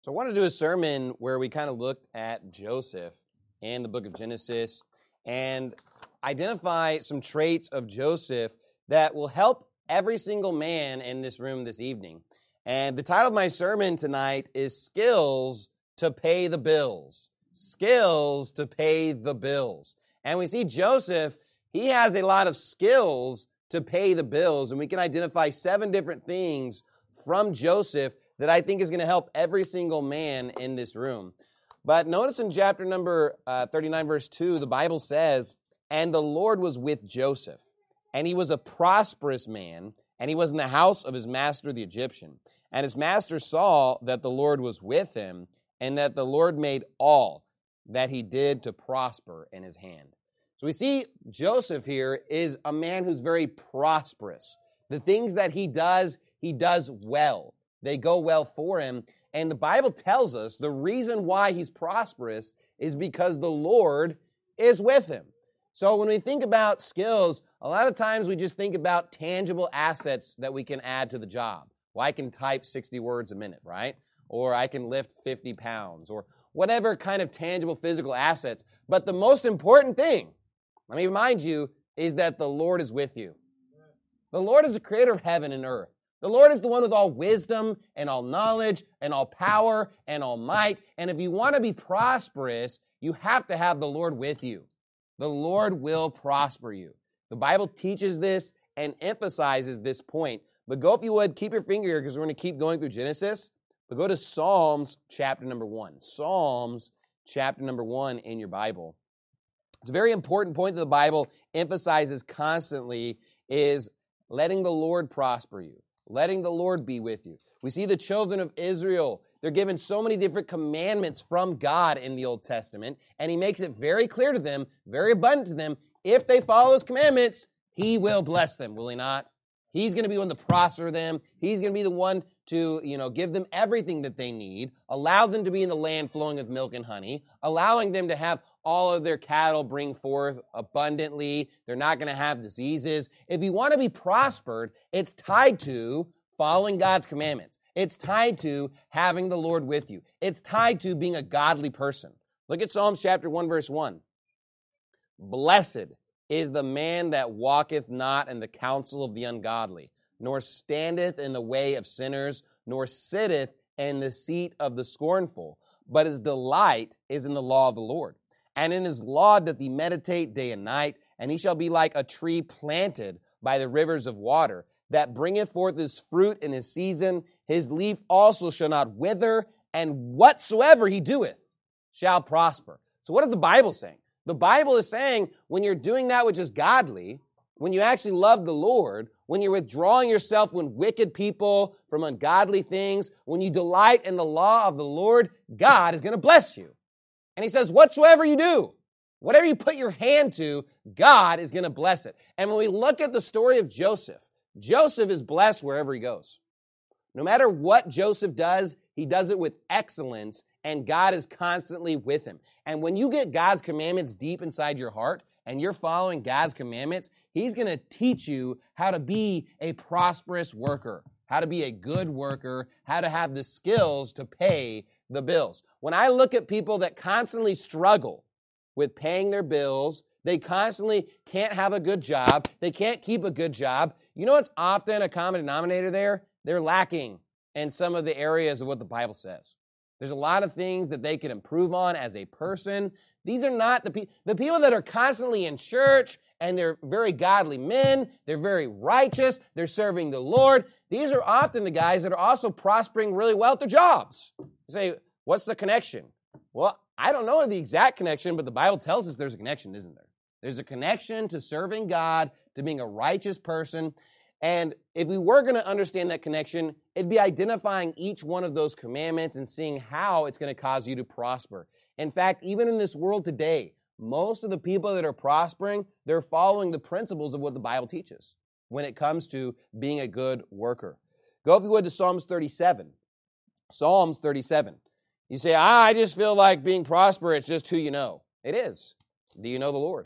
So I want to do a sermon where we kind of look at Joseph in the book of Genesis and identify some traits of Joseph that will help every single man in this room this evening. And the title of my sermon tonight is Skills to Pay the Bills. Skills to pay the bills. And we see Joseph, he has a lot of skills to pay the bills, and we can identify 7 different things from Joseph that I think is going to help every single man in this room. But notice in chapter number 39, verse 2, the Bible says, "And the Lord was with Joseph, and he was a prosperous man, and he was in the house of his master the Egyptian. And his master saw that the Lord was with him, and that the Lord made all that he did to prosper in his hand." So we see Joseph here is a man who's very prosperous. The things that he does well. They go well for him. And the Bible tells us the reason why he's prosperous is because the Lord is with him. So when we think about skills, a lot of times we just think about tangible assets that we can add to the job. Well, I can type 60 words a minute, right? Or I can lift 50 pounds, or whatever kind of tangible physical assets. But the most important thing, let me remind you, is that the Lord is with you. The Lord is the creator of heaven and earth. The Lord is the one with all wisdom and all knowledge and all power and all might. And if you want to be prosperous, you have to have the Lord with you. The Lord will prosper you. The Bible teaches this and emphasizes this point. But go, if you would, keep your finger here because we're going to keep going through Genesis. But go to Psalms chapter number 1. Psalms chapter number 1 in your Bible. It's a very important point that the Bible emphasizes constantly is letting the Lord prosper you. Letting the Lord be with you. We see the children of Israel. They're given so many different commandments from God in the Old Testament, and he makes it very clear to them, very abundant to them, if they follow his commandments, he will bless them, will he not? He's going to be one to prosper them. He's going to be the one to, give them everything that they need, allow them to be in the land flowing with milk and honey, allowing them to have all of their cattle bring forth abundantly. They're not going to have diseases. If you want to be prospered, it's tied to following God's commandments. It's tied to having the Lord with you. It's tied to being a godly person. Look at Psalms chapter 1, verse 1. "Blessed is the man that walketh not in the counsel of the ungodly, nor standeth in the way of sinners, nor sitteth in the seat of the scornful. But his delight is in the law of the Lord. And in his law doth he meditate day and night, and he shall be like a tree planted by the rivers of water, that bringeth forth his fruit in his season. His leaf also shall not wither, and whatsoever he doeth shall prosper." So what is the Bible saying? The Bible is saying when you're doing that which is godly, when you actually love the Lord, when you're withdrawing yourself from wicked people, from ungodly things, when you delight in the law of the Lord, God is going to bless you. And he says, whatsoever you do, whatever you put your hand to, God is going to bless it. And when we look at the story of Joseph, Joseph is blessed wherever he goes. No matter what Joseph does, he does it with excellence, and God is constantly with him. And when you get God's commandments deep inside your heart, and you're following God's commandments, he's going to teach you how to be a prosperous worker, how to be a good worker, how to have the skills to pay the bills. When I look at people that constantly struggle with paying their bills, they constantly can't have a good job, they can't keep a good job, you know what's often a common denominator there? They're lacking in some of the areas of what the Bible says. There's a lot of things that they can improve on as a person. These are not the people that are constantly in church, and they're very godly men, they're very righteous, they're serving the Lord. These are often the guys that are also prospering really well at their jobs. You say, what's the connection? Well, I don't know the exact connection, but the Bible tells us there's a connection, isn't there? There's a connection to serving God, to being a righteous person. And if we were going to understand that connection, it'd be identifying each one of those commandments and seeing how it's going to cause you to prosper. In fact, even in this world today, most of the people that are prospering, they're following the principles of what the Bible teaches when it comes to being a good worker. Go, if you would, to Psalms 37. Psalms 37. You say, I just feel like being prosperous, it's just who you know. It is. Do you know the Lord?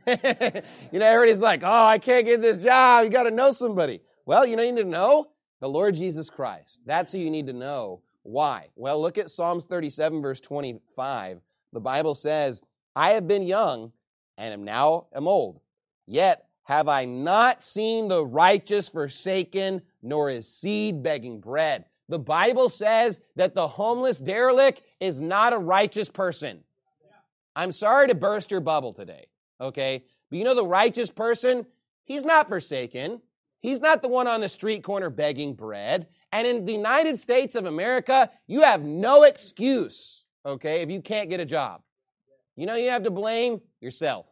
Everybody's like, I can't get this job. You got to know somebody. Well, you need to know the Lord Jesus Christ. That's who you need to know Why? Well, look at Psalms 37, verse 25. The Bible says, I have been young and am old, yet have I not seen the righteous forsaken, nor his seed begging bread. The Bible says that the homeless derelict is not a righteous person. I'm sorry to burst your bubble today, okay? But you know the righteous person, he's not forsaken. He's not the one on the street corner begging bread. And in the United States of America, you have no excuse, okay, if you can't get a job. You know you have to blame yourself.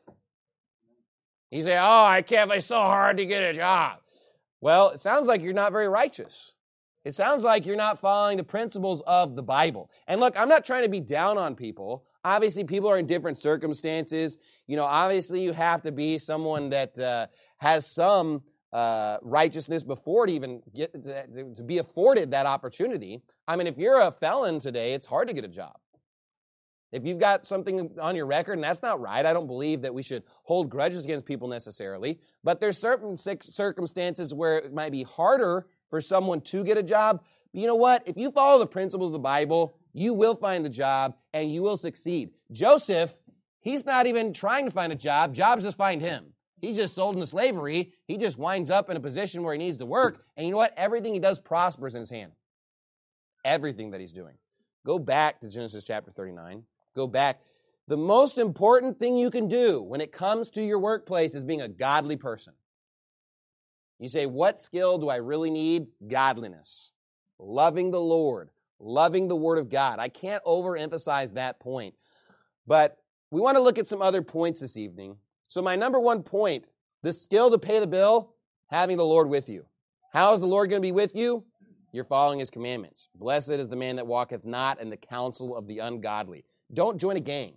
You say, it's so hard to get a job. Well, it sounds like you're not very righteous. It sounds like you're not following the principles of the Bible. And look, I'm not trying to be down on people. Obviously, people are in different circumstances. You know, obviously, you have to be someone that has some righteousness before to even get to be afforded that opportunity. I mean, if you're a felon today, it's hard to get a job. If you've got something on your record, and that's not right, I don't believe that we should hold grudges against people necessarily, but there's certain circumstances where it might be harder for someone to get a job. But you know what? If you follow the principles of the Bible, you will find the job and you will succeed. Joseph, he's not even trying to find a job. Jobs just find him. He's just sold into slavery. He just winds up in a position where he needs to work. And you know what? Everything he does prospers in his hand. Everything that he's doing. Go back to Genesis chapter 39. Go back. The most important thing you can do when it comes to your workplace is being a godly person. You say, what skill do I really need? Godliness. Loving the Lord. Loving the Word of God. I can't overemphasize that point. But we want to look at some other points this evening. So my number one point, the skill to pay the bill, having the Lord with you. How is the Lord going to be with you? You're following His commandments. Blessed is the man that walketh not in the counsel of the ungodly. Don't join a gang.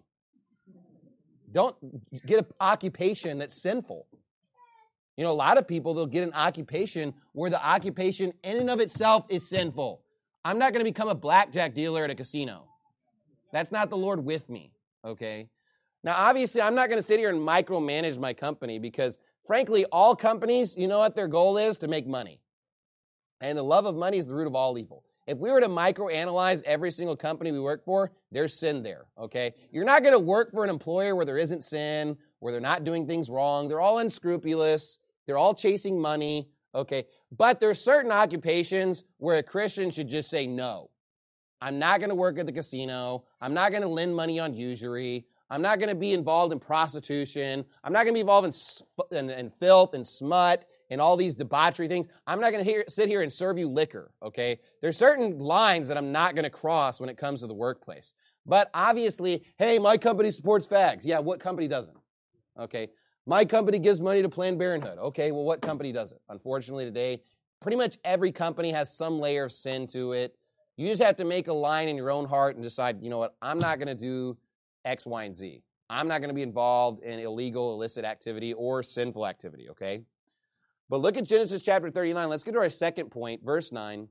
Don't get an occupation that's sinful. You know, a lot of people, they'll get an occupation where the occupation in and of itself is sinful. I'm not going to become a blackjack dealer at a casino. That's not the Lord with me, okay? Now, obviously, I'm not going to sit here and micromanage my company because, frankly, all companies, you know what their goal is? To make money. And the love of money is the root of all evil. If we were to microanalyze every single company we work for, there's sin there, okay? You're not going to work for an employer where there isn't sin, where they're not doing things wrong. They're all unscrupulous. They're all chasing money, okay? But there's certain occupations where a Christian should just say no. I'm not going to work at the casino. I'm not going to lend money on usury. I'm not going to be involved in prostitution. I'm not going to be involved in filth and smut and all these debauchery things. I'm not going to sit here and serve you liquor, okay? There's certain lines that I'm not going to cross when it comes to the workplace. But obviously, hey, my company supports fags. Yeah, what company doesn't? Okay. My company gives money to Planned Parenthood. Okay, well, what company doesn't? Unfortunately, today, pretty much every company has some layer of sin to it. You just have to make a line in your own heart and decide, you know what, I'm not going to do X, Y, and Z. I'm not going to be involved in illegal, illicit activity or sinful activity, okay? But look at Genesis chapter 39. Let's get to our second point, verse 9.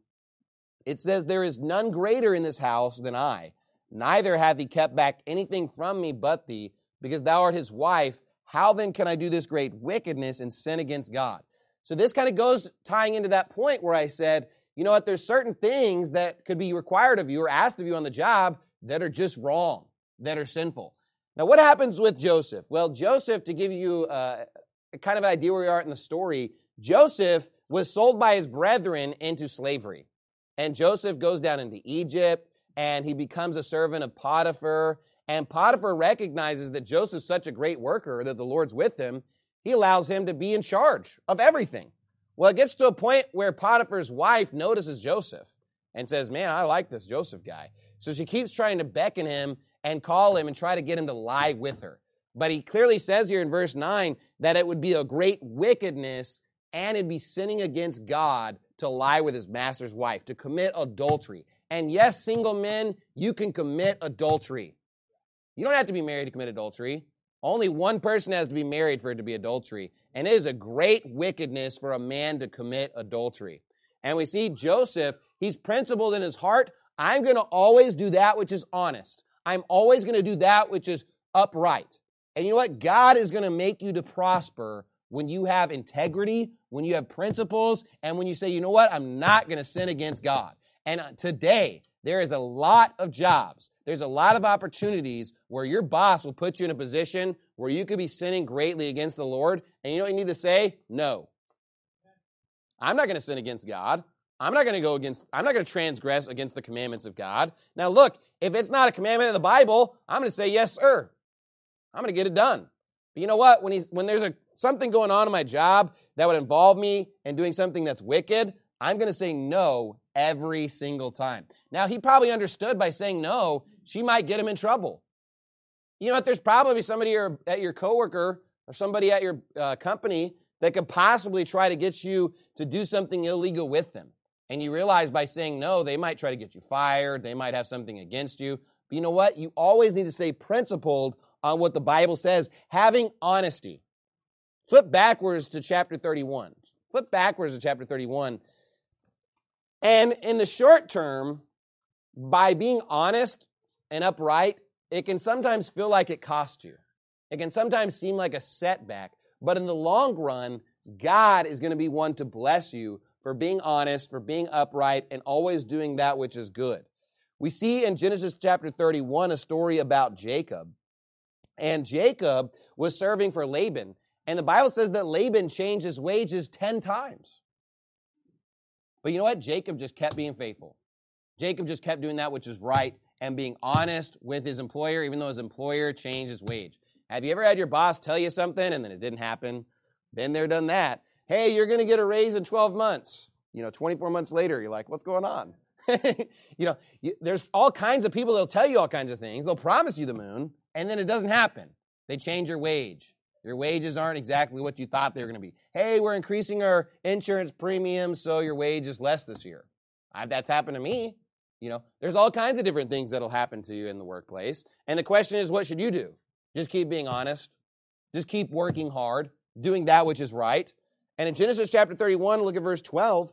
It says, there is none greater in this house than I. Neither hath he kept back anything from me but thee, because thou art his wife. How then can I do this great wickedness and sin against God? So this kind of goes tying into that point where I said, you know what, there's certain things that could be required of you or asked of you on the job that are just wrong, that are sinful. Now, what happens with Joseph? Well, Joseph, to give you a kind of idea where we are in the story, Joseph was sold by his brethren into slavery. And Joseph goes down into Egypt, and he becomes a servant of Potiphar. And Potiphar recognizes that Joseph's such a great worker, that the Lord's with him. He allows him to be in charge of everything. Well, it gets to a point where Potiphar's wife notices Joseph and says, man, I like this Joseph guy. So she keeps trying to beckon him and call him and try to get him to lie with her. But he clearly says here in verse 9 that it would be a great wickedness and it'd be sinning against God to lie with his master's wife, to commit adultery. And yes, single men, you can commit adultery. You don't have to be married to commit adultery. Only one person has to be married for it to be adultery. And it is a great wickedness for a man to commit adultery. And we see Joseph, he's principled in his heart. I'm going to always do that which is honest. I'm always going to do that which is upright. And you know what? God is going to make you to prosper when you have integrity, when you have principles, and when you say, you know what? I'm not going to sin against God. And today, There is a lot of jobs. There's a lot of opportunities where your boss will put you in a position where you could be sinning greatly against the Lord, and you know what you need to say? No. I'm not going to sin against God. I'm not going to transgress against the commandments of God. Now look, if it's not a commandment of the Bible, I'm going to say, yes, sir. I'm going to get it done. But you know what? When there's something going on in my job that would involve me in doing something that's wicked, I'm going to say no every single time. Now, he probably understood by saying no, she might get him in trouble. You know what? There's probably somebody at your coworker or somebody at your company that could possibly try to get you to do something illegal with them. And you realize by saying no, they might try to get you fired. They might have something against you. But you know what? You always need to stay principled on what the Bible says, having honesty. Flip backwards to chapter 31. Flip backwards to chapter 31. And in the short term, by being honest and upright, it can sometimes feel like it costs you. It can sometimes seem like a setback. But in the long run, God is going to be one to bless you for being honest, for being upright, and always doing that which is good. We see in Genesis chapter 31 a story about Jacob. And Jacob was serving for Laban. And the Bible says that Laban changed his wages 10 times. But you know what? Jacob just kept being faithful. Jacob just kept doing that which is right and being honest with his employer, even though his employer changed his wage. Have you ever had your boss tell you something and then it didn't happen? Been there, done that. Hey, you're going to get a raise in 12 months. 24 months later, you're like, what's going on? There's all kinds of people that'll tell you all kinds of things. They'll promise you the moon, and then it doesn't happen. They change your wage. Your wages aren't exactly what you thought they were going to be. Hey, we're increasing our insurance premiums, so your wage is less this year. That's happened to me. There's all kinds of different things that'll happen to you in the workplace. And the question is, what should you do? Just keep being honest. Just keep working hard, doing that which is right. And in Genesis chapter 31, look at verse 12.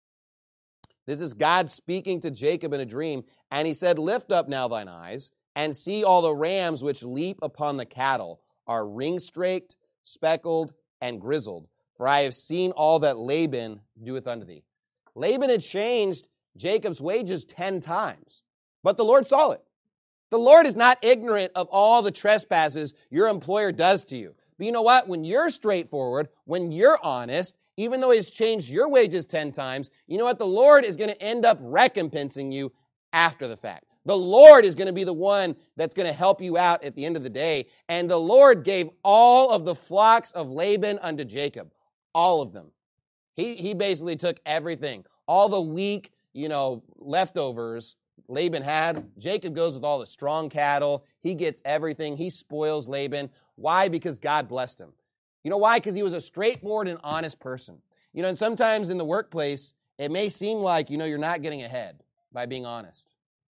This is God speaking to Jacob in a dream. And he said, lift up now thine eyes, and see all the rams which leap upon the cattle are ring-straked, speckled, and grizzled. For I have seen all that Laban doeth unto thee. Laban had changed Jacob's wages 10 times. But the Lord saw it. The Lord is not ignorant of all the trespasses your employer does to you. But you know what? When you're straightforward, when you're honest, even though he's changed your wages 10 times, you know what? The Lord is going to end up recompensing you after the fact. The Lord is going to be the one that's going to help you out at the end of the day. And the Lord gave all of the flocks of Laban unto Jacob. All of them. He basically took everything. All the weak, leftovers Laban had. Jacob goes with all the strong cattle. He gets everything. He spoils Laban. Why? Because God blessed him. You know why? Because he was a straightforward and honest person. And sometimes in the workplace, it may seem like, you're not getting ahead by being honest,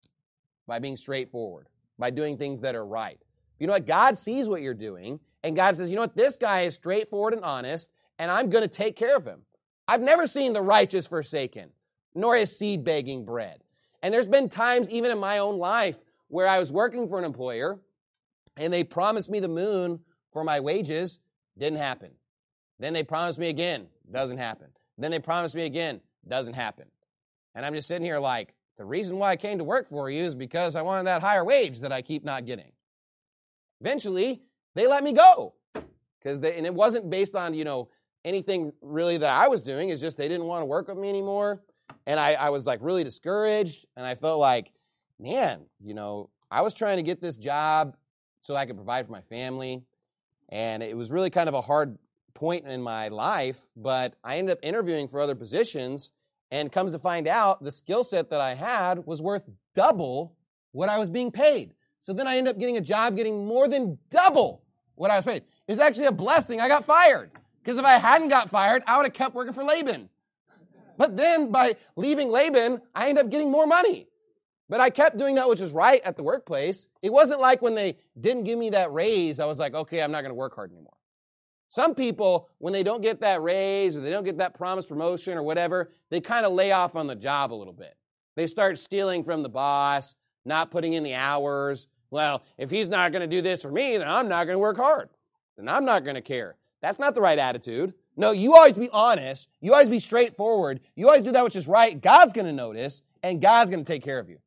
by being straightforward, by doing things that are right. You know what? God sees what you're doing, and God says, you know what? This guy is straightforward and honest, and I'm going to take care of him. I've never seen the righteous forsaken, nor his seed begging bread. And there's been times, even in my own life, where I was working for an employer, and they promised me the moon for my wages. Didn't happen. Then they promised me again. Doesn't happen. Then they promised me again. Doesn't happen. And I'm just sitting here like, the reason why I came to work for you is because I wanted that higher wage that I keep not getting. Eventually, they let me go. And it wasn't based on, anything really that I was doing. It's just they didn't want to work with me anymore. And I was like really discouraged. And I felt like, man, I was trying to get this job so I could provide for my family. And it was really kind of a hard point in my life, but I ended up interviewing for other positions, and comes to find out the skill set that I had was worth double what I was being paid. So then I ended up getting a job getting more than double what I was paid. It was actually a blessing I got fired, because if I hadn't got fired, I would have kept working for Laban. But then by leaving Laban, I ended up getting more money. But I kept doing that which was right at the workplace. It wasn't like when they didn't give me that raise, I was like, okay, I'm not going to work hard anymore. Some people, when they don't get that raise or they don't get that promised promotion or whatever, they kind of lay off on the job a little bit. They start stealing from the boss, not putting in the hours. Well, if he's not going to do this for me, then I'm not going to work hard. Then I'm not going to care. That's not the right attitude. No, you always be honest. You always be straightforward. You always do that which is right. God's going to notice, and God's going to take care of you.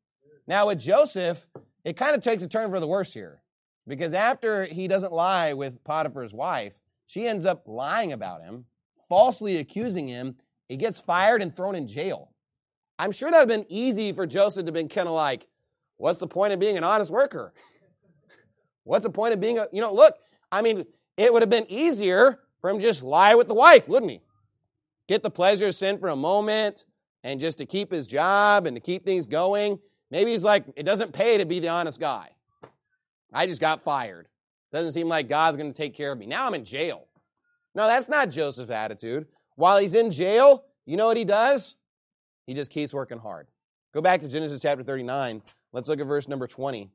Now with Joseph, it kind of takes a turn for the worse here. Because after he doesn't lie with Potiphar's wife, she ends up lying about him, falsely accusing him. He gets fired and thrown in jail. I'm sure that would have been easy for Joseph to have been kind of like, what's the point of being an honest worker? What's the point of being look, I mean, it would have been easier for him to just lie with the wife, wouldn't he? Get the pleasure of sin for a moment and just to keep his job and to keep things going. Maybe he's like, it doesn't pay to be the honest guy. I just got fired. Doesn't seem like God's going to take care of me. Now I'm in jail. No, that's not Joseph's attitude. While he's in jail, you know what he does? He just keeps working hard. Go back to Genesis chapter 39. Let's look at verse number 20.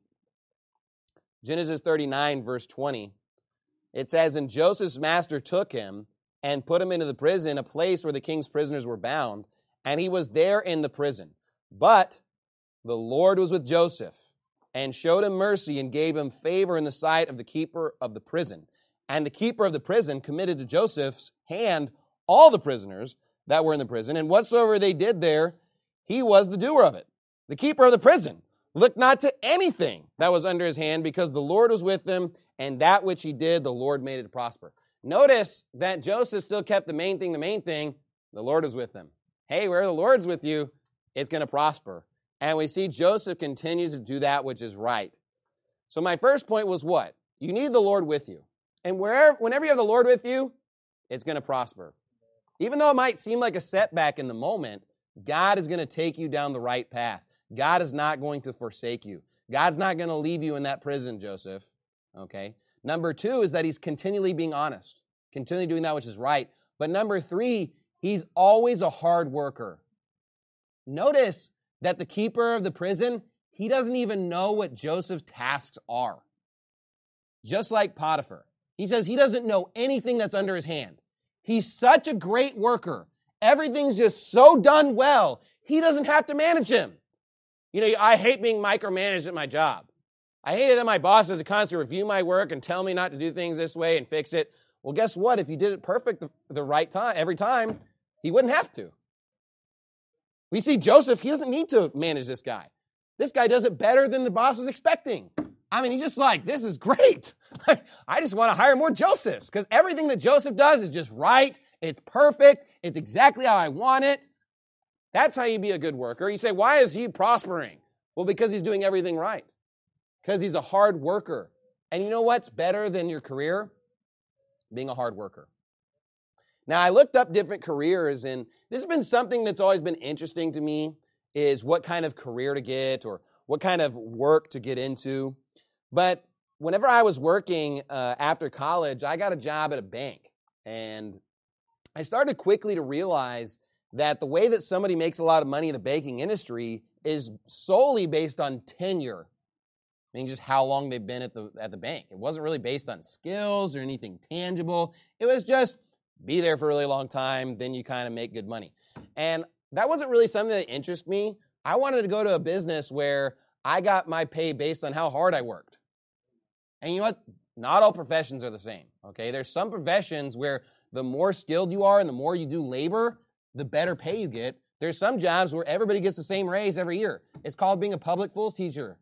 Genesis 39, verse 20. It says, and Joseph's master took him and put him into the prison, a place where the king's prisoners were bound, and he was there in the prison. But the Lord was with Joseph and showed him mercy and gave him favor in the sight of the keeper of the prison. And the keeper of the prison committed to Joseph's hand all the prisoners that were in the prison, and whatsoever they did there, he was the doer of it. The keeper of the prison looked not to anything that was under his hand, because the Lord was with him, and that which he did, the Lord made it to prosper. Notice that Joseph still kept the main thing. The Lord was with him. Hey, where the Lord's with you, it's going to prosper. And we see Joseph continues to do that which is right. So my first point was what? You need the Lord with you. And whenever you have the Lord with you, it's going to prosper. Even though it might seem like a setback in the moment, God is going to take you down the right path. God is not going to forsake you. God's not going to leave you in that prison, Joseph. Okay? Number two is that he's continually being honest, continually doing that which is right. But number three, he's always a hard worker. Notice that the keeper of the prison, he doesn't even know what Joseph's tasks are. Just like Potiphar. He says he doesn't know anything that's under his hand. He's such a great worker. Everything's just so done well, he doesn't have to manage him. You know, I hate being micromanaged at my job. I hate it that my boss has to constantly review my work and tell me not to do things this way and fix it. Well, guess what? If you did it perfect the right time, every time, he wouldn't have to. We see Joseph, he doesn't need to manage this guy. This guy does it better than the boss was expecting. I mean, he's just like, this is great. I just want to hire more Josephs, because everything that Joseph does is just right. It's perfect. It's exactly how I want it. That's how you be a good worker. You say, why is he prospering? Well, because he's doing everything right. Because he's a hard worker. And you know what's better than your career? Being a hard worker. Now, I looked up different careers, and this has been something that's always been interesting to me, is what kind of career to get or what kind of work to get into. But whenever I was working after college, I got a job at a bank. And I started quickly to realize that the way that somebody makes a lot of money in the banking industry is solely based on tenure. I mean, just how long they've been at the bank. It wasn't really based on skills or anything tangible. It was just be there for a really long time, then you kind of make good money. And that wasn't really something that interested me. I wanted to go to a business where I got my pay based on how hard I worked. And you know what? Not all professions are the same, okay? There's some professions where the more skilled you are and the more you do labor, the better pay you get. There's some jobs where everybody gets the same raise every year. It's called being a public schools teacher.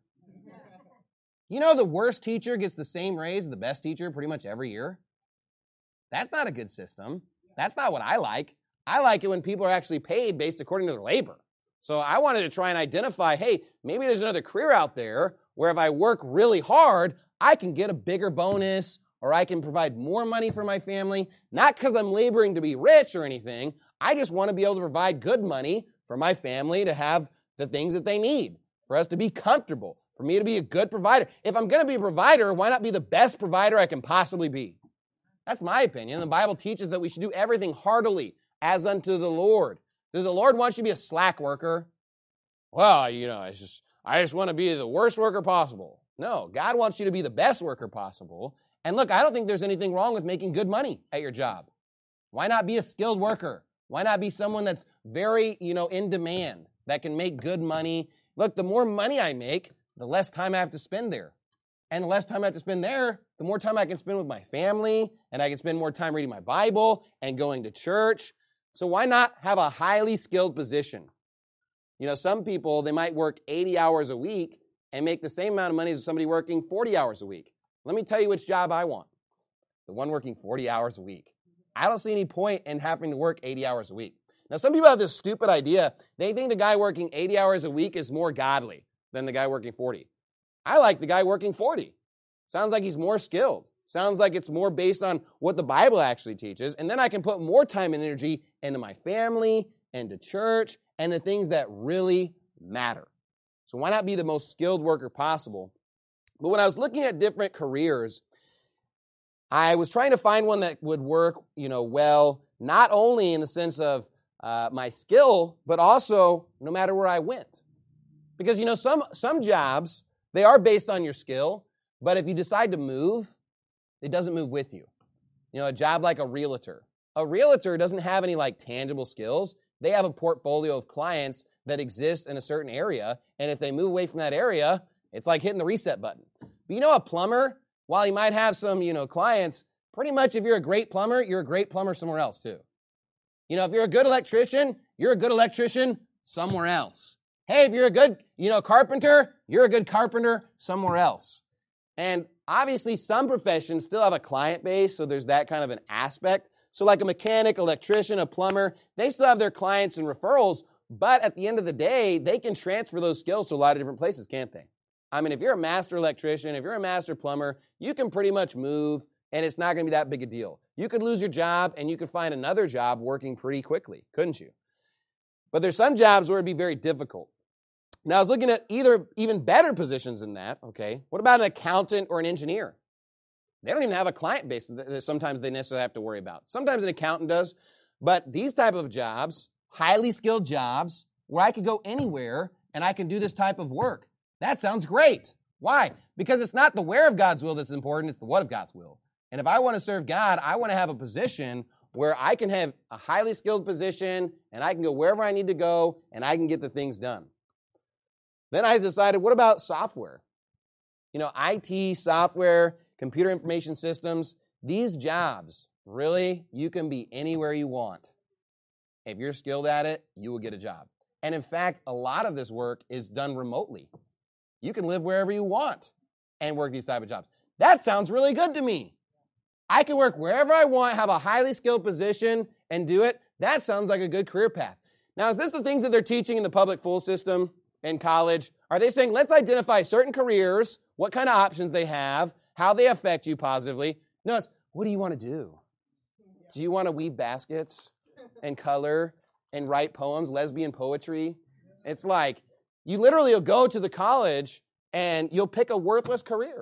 You know the worst teacher gets the same raise as the best teacher pretty much every year? That's not a good system. That's not what I like. I like it when people are actually paid based according to their labor. So I wanted to try and identify, hey, maybe there's another career out there where if I work really hard, I can get a bigger bonus or I can provide more money for my family, not because I'm laboring to be rich or anything. I just want to be able to provide good money for my family to have the things that they need, for us to be comfortable, for me to be a good provider. If I'm going to be a provider, why not be the best provider I can possibly be? That's my opinion. The Bible teaches that we should do everything heartily as unto the Lord. Does the Lord want you to be a slack worker? Well, you know, I just want to be the worst worker possible. No, God wants you to be the best worker possible. And look, I don't think there's anything wrong with making good money at your job. Why not be a skilled worker? Why not be someone that's very, in demand, that can make good money? Look, the more money I make, the less time I have to spend there. And the less time I have to spend there, the more time I can spend with my family, and I can spend more time reading my Bible and going to church. So why not have a highly skilled position? You know, some people, they might work 80 hours a week and make the same amount of money as somebody working 40 hours a week. Let me tell you which job I want. The one working 40 hours a week. I don't see any point in having to work 80 hours a week. Now, some people have this stupid idea. They think the guy working 80 hours a week is more godly than the guy working 40. I like the guy working 40. Sounds like he's more skilled. Sounds like it's more based on what the Bible actually teaches. And then I can put more time and energy into my family and to church and the things that really matter. So why not be the most skilled worker possible? But when I was looking at different careers, I was trying to find one that would work, well, not only in the sense of my skill, but also no matter where I went. Because, some jobs, they are based on your skill, but if you decide to move, it doesn't move with you. A job like a realtor. A realtor doesn't have any tangible skills. They have a portfolio of clients that exist in a certain area, and if they move away from that area, it's like hitting the reset button. But a plumber, while he might have some, clients, pretty much if you're a great plumber, you're a great plumber somewhere else too. If you're a good electrician, you're a good electrician somewhere else. Hey, if you're a good, carpenter, you're a good carpenter somewhere else. And obviously some professions still have a client base, so there's that kind of an aspect. So like a mechanic, electrician, a plumber, they still have their clients and referrals, but at the end of the day, they can transfer those skills to a lot of different places, can't they? I mean, if you're a master electrician, if you're a master plumber, you can pretty much move, and it's not going to be that big a deal. You could lose your job, and you could find another job working pretty quickly, couldn't you? But there's some jobs where it'd be very difficult. Now, I was looking at even better positions than that, okay? What about an accountant or an engineer? They don't even have a client base that sometimes they necessarily have to worry about. Sometimes an accountant does, but these type of jobs, highly skilled jobs, where I could go anywhere and I can do this type of work. That sounds great. Why? Because it's not the where of God's will that's important, it's the what of God's will. And if I want to serve God, I want to have a position where I can have a highly skilled position and I can go wherever I need to go and I can get the things done. Then I decided, what about software? IT, software, computer information systems, these jobs, really, you can be anywhere you want. If you're skilled at it, you will get a job. And in fact, a lot of this work is done remotely. You can live wherever you want and work these type of jobs. That sounds really good to me. I can work wherever I want, have a highly skilled position, and do it. That sounds like a good career path. Now, is this the things that they're teaching in the public full system in college? Are they saying, let's identify certain careers, what kind of options they have, how they affect you positively? No, it's, what do you want to do? Do you want to weave baskets and color and write poems, lesbian poetry? It's like, you literally will go to the college and you'll pick a worthless career.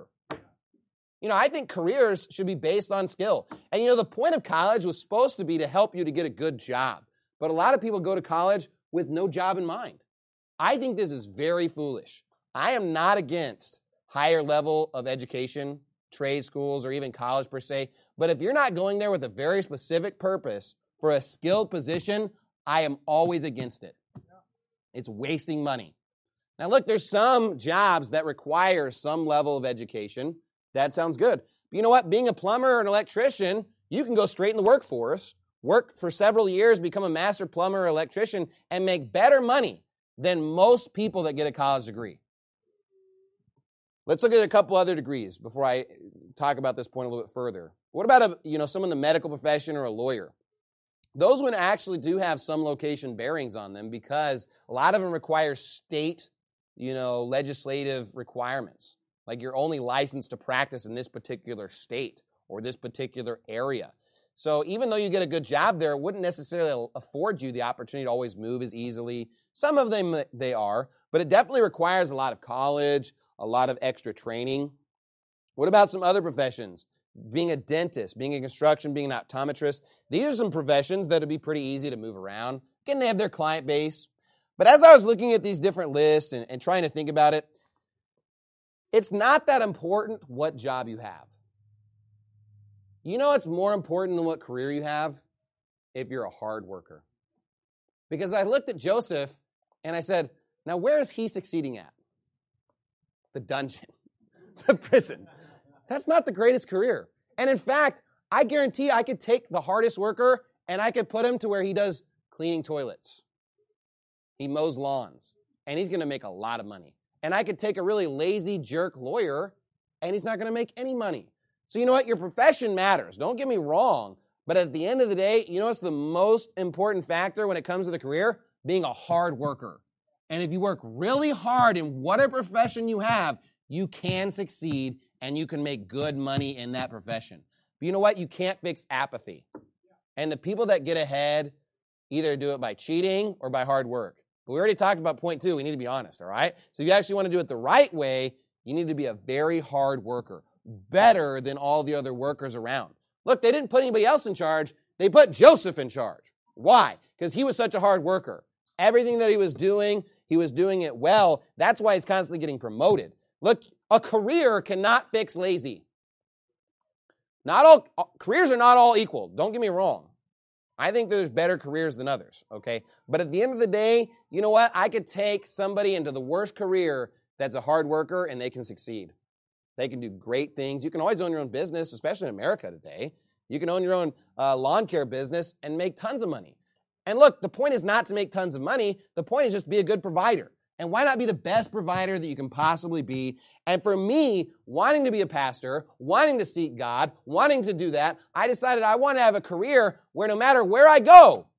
I think careers should be based on skill. And the point of college was supposed to be to help you to get a good job. But a lot of people go to college with no job in mind. I think this is very foolish. I am not against higher level of education, trade schools, or even college per se. But if you're not going there with a very specific purpose for a skilled position, I am always against it. It's wasting money. Now look, there's some jobs that require some level of education. That sounds good. But you know what? Being a plumber or an electrician, you can go straight in the workforce, work for several years, become a master plumber or electrician, and make better money than most people that get a college degree. Let's look at a couple other degrees before I talk about this point a little bit further. What about someone in the medical profession or a lawyer? Those one actually do have some location bearings on them because a lot of them require state, legislative requirements. Like you're only licensed to practice in this particular state or this particular area. So even though you get a good job there, it wouldn't necessarily afford you the opportunity to always move as easily. Some of them they are, but it definitely requires a lot of college, a lot of extra training. What about some other professions? Being a dentist, being in construction, being an optometrist. These are some professions that would be pretty easy to move around. Again, they have their client base. But as I was looking at these different lists and trying to think about it, it's not that important what job you have. It's more important than what career you have if you're a hard worker. Because I looked at Joseph and I said, now where is he succeeding at? The dungeon, the prison. That's not the greatest career. And in fact, I guarantee I could take the hardest worker and I could put him to where he does cleaning toilets. He mows lawns, and he's going to make a lot of money. And I could take a really lazy jerk lawyer, and he's not going to make any money. So you know what? Your profession matters. Don't get me wrong. But at the end of the day, you know what's the most important factor when it comes to the career? Being a hard worker. And if you work really hard in whatever profession you have, you can succeed and you can make good money in that profession. But you know what? You can't fix apathy. And the people that get ahead either do it by cheating or by hard work. But we already talked about point 2. We need to be honest, all right? So if you actually want to do it the right way, you need to be a very hard worker, better than all the other workers around. Look, they didn't put anybody else in charge. They put Joseph in charge. Why? Because he was such a hard worker. Everything that he was doing it well. That's why he's constantly getting promoted. Look, a career cannot fix lazy. Not all careers are not all equal. Don't get me wrong. I think there's better careers than others, okay? But at the end of the day, you know what? I could take somebody into the worst career that's a hard worker and they can succeed. They can do great things. You can always own your own business, especially in America today. You can own your own lawn care business and make tons of money. And look, the point is not to make tons of money. The point is just to be a good provider. And why not be the best provider that you can possibly be? And for me, wanting to be a pastor, wanting to seek God, wanting to do that, I decided I want to have a career where no matter where I go,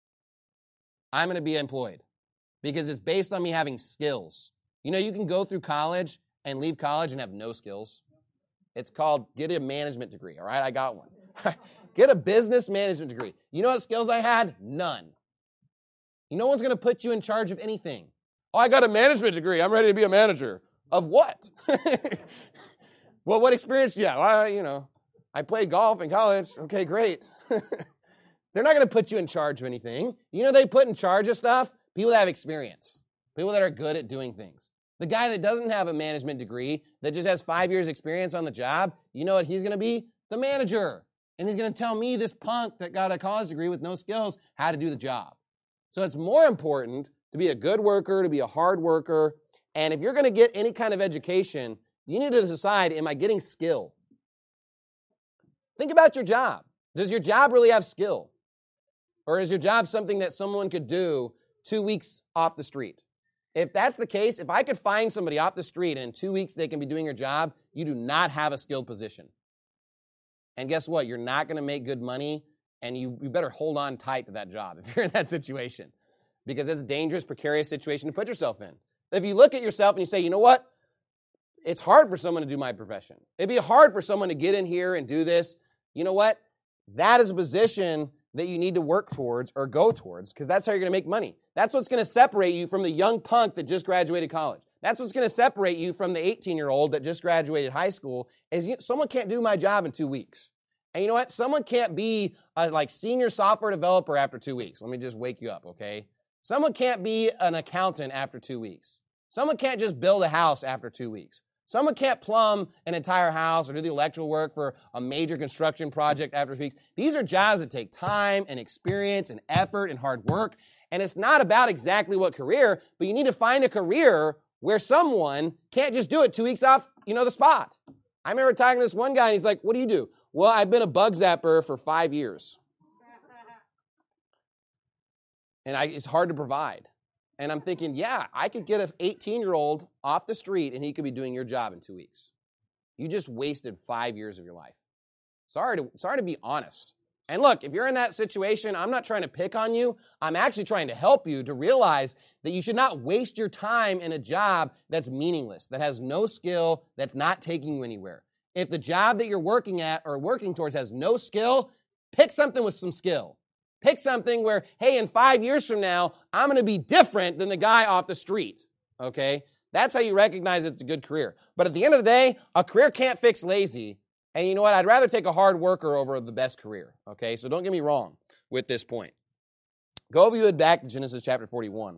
I'm going to be employed. Because it's based on me having skills. You know, you can go through college and leave college and have no skills. It's called get a management degree, all right? I got one. Get a business management degree. You know what skills I had? None. No one's going to put you in charge of anything. Oh, I got a management degree. I'm ready to be a manager. Of what? Well, what experience do you have? Well, I played golf in college. Okay, great. They're not going to put you in charge of anything. You know they put in charge of stuff? People that have experience. People that are good at doing things. The guy that doesn't have a management degree, that just has 5 years experience on the job, you know what he's going to be? The manager. And he's going to tell me, this punk that got a college degree with no skills, how to do the job. So it's more important to be a good worker, to be a hard worker. And if you're going to get any kind of education, you need to decide, am I getting skill? Think about your job. Does your job really have skill? Or is your job something that someone could do 2 weeks off the street? If that's the case, if I could find somebody off the street and in 2 weeks they can be doing your job, you do not have a skilled position. And guess what? You're not going to make good money, and you better hold on tight to that job if you're in that situation. Because it's a dangerous, precarious situation to put yourself in. If you look at yourself and you say, you know what? It's hard for someone to do my profession. It'd be hard for someone to get in here and do this. You know what? That is a position that you need to work towards or go towards, because that's how you're going to make money. That's what's going to separate you from the young punk that just graduated college. That's what's going to separate you from the 18-year-old that just graduated high school, is someone can't do my job in 2 weeks. And you know what? Someone can't be a senior software developer after 2 weeks. Let me just wake you up, okay? Someone can't be an accountant after 2 weeks. Someone can't just build a house after 2 weeks. Someone can't plumb an entire house or do the electrical work for a major construction project after 2 weeks. These are jobs that take time and experience and effort and hard work. And it's not about exactly what career, but you need to find a career where someone can't just do it 2 weeks off, the spot. I remember talking to this one guy, and he's like, what do you do? Well, I've been a bug zapper for 5 years. And it's hard to provide. And I'm thinking, yeah, I could get an 18-year-old off the street, and he could be doing your job in 2 weeks. You just wasted 5 years of your life. Sorry to be honest. And look, if you're in that situation, I'm not trying to pick on you. I'm actually trying to help you to realize that you should not waste your time in a job that's meaningless, that has no skill, that's not taking you anywhere. If the job that you're working at or working towards has no skill, pick something with some skill. Pick something where, hey, in 5 years from now, I'm going to be different than the guy off the street, okay? That's how you recognize it's a good career. But at the end of the day, a career can't fix lazy. And you know what? I'd rather take a hard worker over the best career, okay? So don't get me wrong with this point. Go over you back to Genesis chapter 41.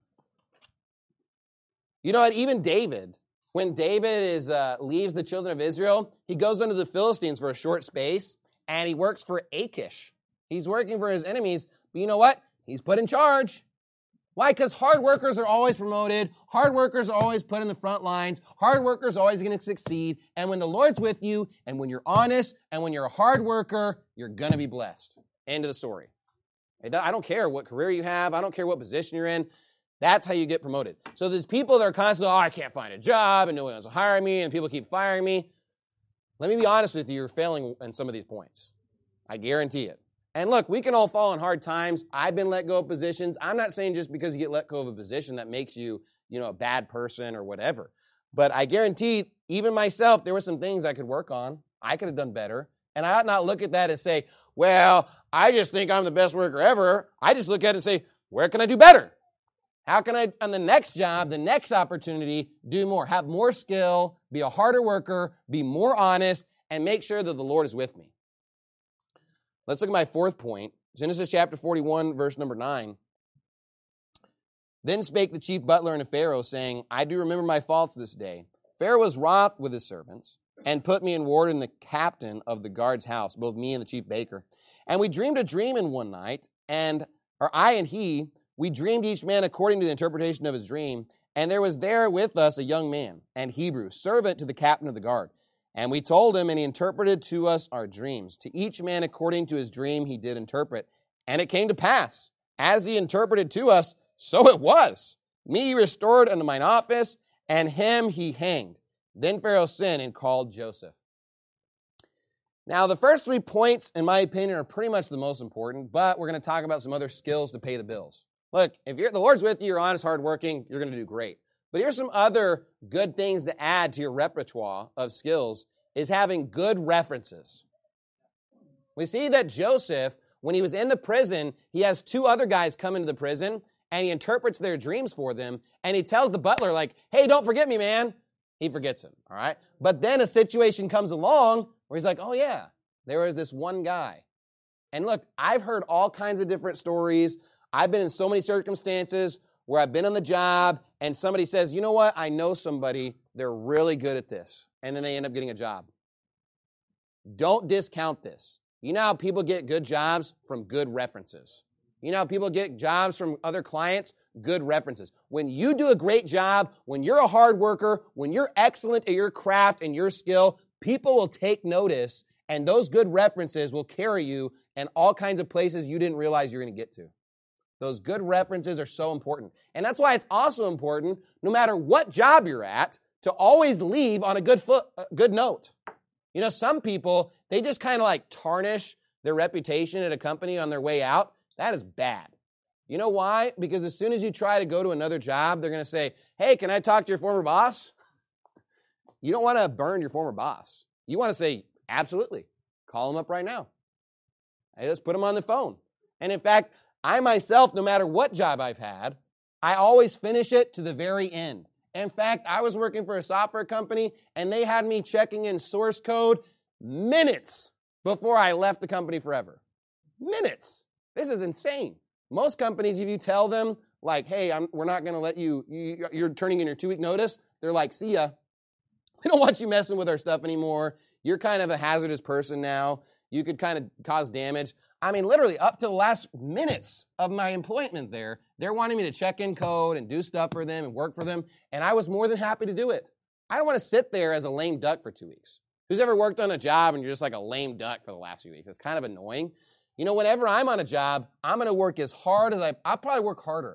You know what? Even David, when David leaves the children of Israel, he goes under the Philistines for a short space, and he works for Achish. He's working for his enemies, but you know what? He's put in charge. Why? Because hard workers are always promoted. Hard workers are always put in the front lines. Hard workers are always going to succeed. And when the Lord's with you, and when you're honest, and when you're a hard worker, you're going to be blessed. End of the story. I don't care what career you have. I don't care what position you're in. That's how you get promoted. So there's people that are constantly, I can't find a job, and no one wants to hire me, and people keep firing me. Let me be honest with you, you're failing in some of these points. I guarantee it. And look, we can all fall in hard times. I've been let go of positions. I'm not saying just because you get let go of a position that makes you, a bad person or whatever. But I guarantee, even myself, there were some things I could work on. I could have done better. And I ought not look at that and say, well, I just think I'm the best worker ever. I just look at it and say, where can I do better? How can I, on the next job, the next opportunity, do more? Have more skill, be a harder worker, be more honest, and make sure that the Lord is with me. Let's look at my fourth point. Genesis chapter 41, verse number 9. Then spake the chief butler unto Pharaoh, saying, I do remember my faults this day. Pharaoh was wroth with his servants, and put me in ward in the captain of the guard's house, both me and the chief baker. And we dreamed a dream in one night, I and he, we dreamed each man according to the interpretation of his dream. And there was there with us a young man, and Hebrew, servant to the captain of the guard. And we told him, and he interpreted to us our dreams. To each man according to his dream he did interpret. And it came to pass, as he interpreted to us, so it was. Me he restored unto mine office, and him he hanged. Then Pharaoh sinned and called Joseph. Now, the first 3 points, in my opinion, are pretty much the most important, but we're going to talk about some other skills to pay the bills. Look, if the Lord's with you, you're honest, hardworking, you're going to do great. But here's some other good things to add to your repertoire of skills is having good references. We see that Joseph, when he was in the prison, he has 2 other guys come into the prison, and he interprets their dreams for them, and he tells the butler, like, hey, don't forget me, man. He forgets him, all right? But then a situation comes along where he's like, oh, yeah, there was this one guy. And look, I've heard all kinds of different stories. I've been in so many circumstances where I've been on the job, and somebody says, you know what, I know somebody, they're really good at this, and then they end up getting a job. Don't discount this. You know how people get good jobs from good references. You know how people get jobs from other clients? Good references. When you do a great job, when you're a hard worker, when you're excellent at your craft and your skill, people will take notice, and those good references will carry you in all kinds of places you didn't realize you're going to get to. Those good references are so important. And that's why it's also important, no matter what job you're at, to always leave on a good note. You know, some people, they just kind of like tarnish their reputation at a company on their way out. That is bad. You know why? Because as soon as you try to go to another job, they're going to say, hey, can I talk to your former boss? You don't want to burn your former boss. You want to say, absolutely. Call him up right now. Hey, let's put him on the phone. And in fact, I myself, no matter what job I've had, I always finish it to the very end. In fact, I was working for a software company, and they had me checking in source code minutes before I left the company forever. Minutes. This is insane. Most companies, if you tell them, like, hey, we're not going to let you're turning in your 2-week notice, they're like, see ya. We don't want you messing with our stuff anymore. You're kind of a hazardous person now. You could kind of cause damage. I mean, literally, up to the last minutes of my employment there, they're wanting me to check in code and do stuff for them and work for them, and I was more than happy to do it. I don't want to sit there as a lame duck for 2 weeks. Who's ever worked on a job and you're just like a lame duck for the last few weeks? It's kind of annoying. You know, whenever I'm on a job, I'm going to work as hard as I'll probably work harder.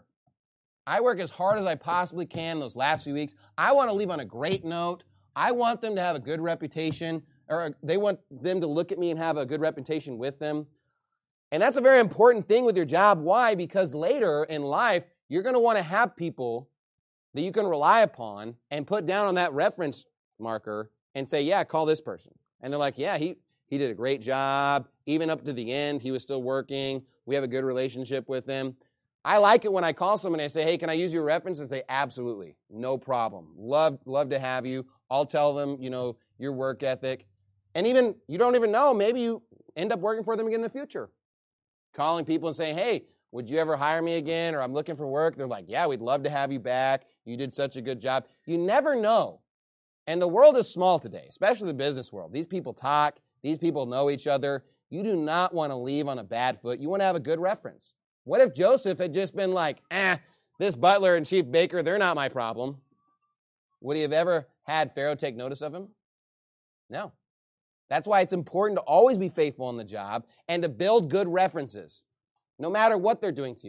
I work as hard as I possibly can those last few weeks. I want to leave on a great note. I want them to have a good reputation, or they want them to look at me and have a good reputation with them. And that's a very important thing with your job. Why? Because later in life, you're going to want to have people that you can rely upon and put down on that reference marker and say, yeah, call this person. And they're like, yeah, he did a great job. Even up to the end, he was still working. We have a good relationship with him. I like it when I call someone and I say, hey, can I use your reference? And say, absolutely, no problem. Love to have you. I'll tell them, your work ethic. And even, you don't even know, maybe you end up working for them again in the future. Calling people and saying, hey, would you ever hire me again? Or I'm looking for work. They're like, yeah, we'd love to have you back. You did such a good job. You never know. And the world is small today, especially the business world. These people talk. These people know each other. You do not want to leave on a bad foot. You want to have a good reference. What if Joseph had just been like, this butler and chief baker, they're not my problem? Would he have ever had Pharaoh take notice of him? No. That's why it's important to always be faithful on the job and to build good references, no matter what they're doing to you.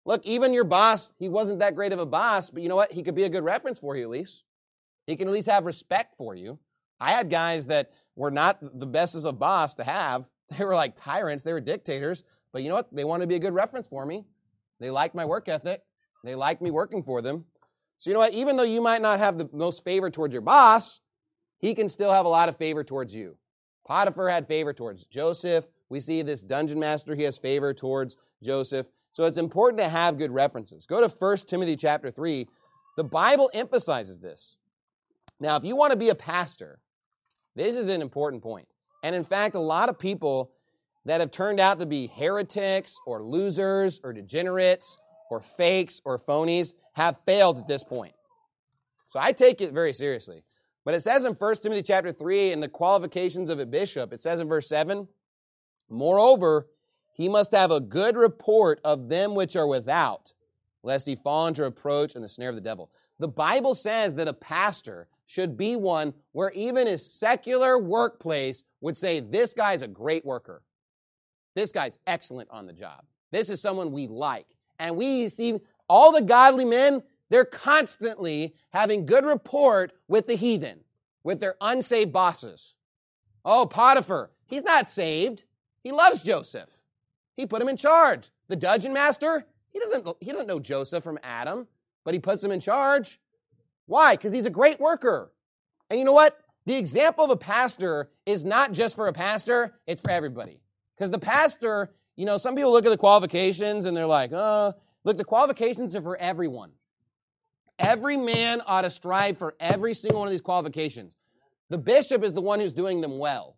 Look, even your boss, he wasn't that great of a boss, but you know what? He could be a good reference for you at least. He can at least have respect for you. I had guys that were not the bestest of boss to have. They were like tyrants. They were dictators. But you know what? They wanted to be a good reference for me. They liked my work ethic. They liked me working for them. So you know what? Even though you might not have the most favor towards your boss, he can still have a lot of favor towards you. Potiphar had favor towards Joseph. We see this dungeon master, he has favor towards Joseph. So it's important to have good references. Go to 1 Timothy chapter 3. The Bible emphasizes this. Now, if you want to be a pastor, this is an important point. And in fact, a lot of people that have turned out to be heretics or losers or degenerates or fakes or phonies have failed at this point. So I take it very seriously. But it says in 1 Timothy chapter 3, in the qualifications of a bishop, it says in verse 7, moreover, he must have a good report of them which are without, lest he fall into reproach and the snare of the devil. The Bible says that a pastor should be one where even his secular workplace would say, this guy's a great worker. This guy's excellent on the job. This is someone we like. And we see all the godly men, they're constantly having good rapport with the heathen, with their unsaved bosses. Oh, Potiphar, he's not saved. He loves Joseph. He put him in charge. The dungeon master, he doesn't know Joseph from Adam, but he puts him in charge. Why? Because he's a great worker. And you know what? The example of a pastor is not just for a pastor, it's for everybody. Because the pastor, you know, some people look at the qualifications and they're like, look, the qualifications are for everyone. Every man ought to strive for every single one of these qualifications. The bishop is the one who's doing them well.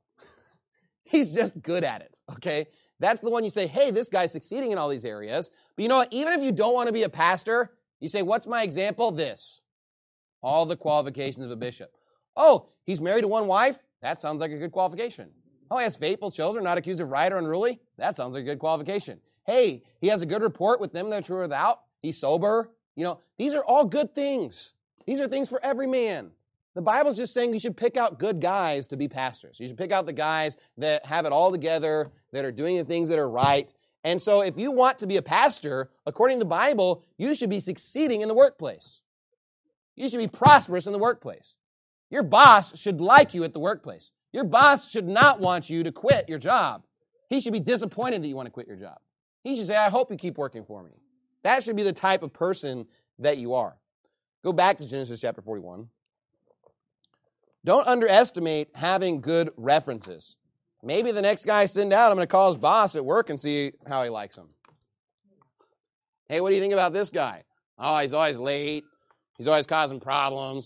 He's just good at it, okay? That's the one you say, hey, this guy's succeeding in all these areas. But you know what? Even if you don't want to be a pastor, you say, what's my example? This. All the qualifications of a bishop. Oh, he's married to one wife? That sounds like a good qualification. Oh, he has faithful children, not accused of riot or unruly? That sounds like a good qualification. Hey, he has a good report with them that are true or without. He's sober. You know, these are all good things. These are things for every man. The Bible's just saying you should pick out good guys to be pastors. You should pick out the guys that have it all together, that are doing the things that are right. And so if you want to be a pastor, according to the Bible, you should be succeeding in the workplace. You should be prosperous in the workplace. Your boss should like you at the workplace. Your boss should not want you to quit your job. He should be disappointed that you want to quit your job. He should say, I hope you keep working for me. That should be the type of person that you are. Go back to Genesis chapter 41. Don't underestimate having good references. Maybe the next guy I send out, I'm going to call his boss at work and see how he likes him. Hey, what do you think about this guy? Oh, he's always late. He's always causing problems.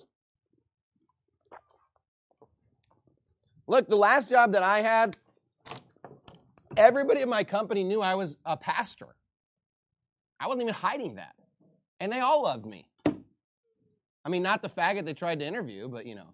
Look, the last job that I had, everybody in my company knew I was a pastor. I wasn't even hiding that. And they all loved me. I mean, not the faggot they tried to interview, but you know.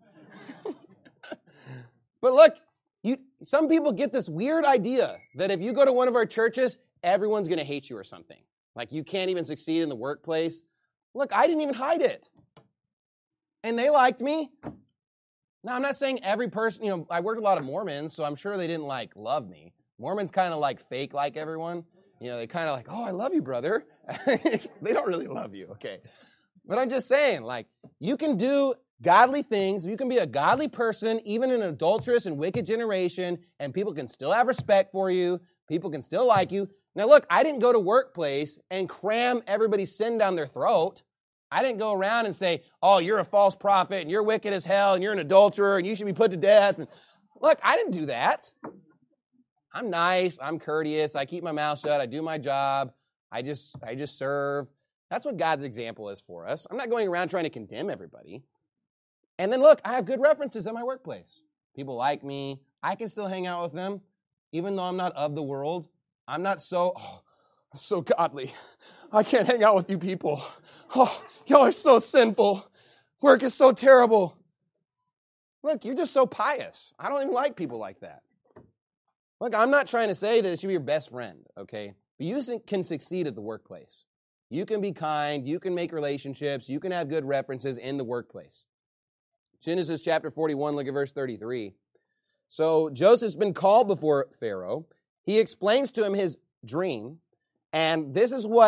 But look, some people get this weird idea that if you go to one of our churches, everyone's going to hate you or something. Like you can't even succeed in the workplace. Look, I didn't even hide it. And they liked me. Now, I'm not saying every person, you know, I worked with a lot of Mormons, so I'm sure they didn't love me. Mormons kind of fake like everyone. You know, they kind of oh, I love you, brother. They don't really love you, okay? But I'm just saying, you can do godly things. You can be a godly person, even in an adulterous and wicked generation, and people can still have respect for you. People can still like you. Now, look, I didn't go to workplace and cram everybody's sin down their throat. I didn't go around and say, oh, you're a false prophet, and you're wicked as hell, and you're an adulterer, and you should be put to death. And look, I didn't do that. I'm nice. I'm courteous. I keep my mouth shut. I do my job. I just serve. That's what God's example is for us. I'm not going around trying to condemn everybody. And then look, I have good references at my workplace. People like me. I can still hang out with them, even though I'm not of the world. I'm not so godly. I can't hang out with you people. Oh, y'all are so sinful. Work is so terrible. Look, you're just so pious. I don't even like people like that. Look, I'm not trying to say that it should be your best friend, okay? But you can succeed at the workplace. You can be kind. You can make relationships. You can have good references in the workplace. Genesis chapter 41, look at verse 33. So Joseph's been called before Pharaoh. He explains to him his dream, and this is what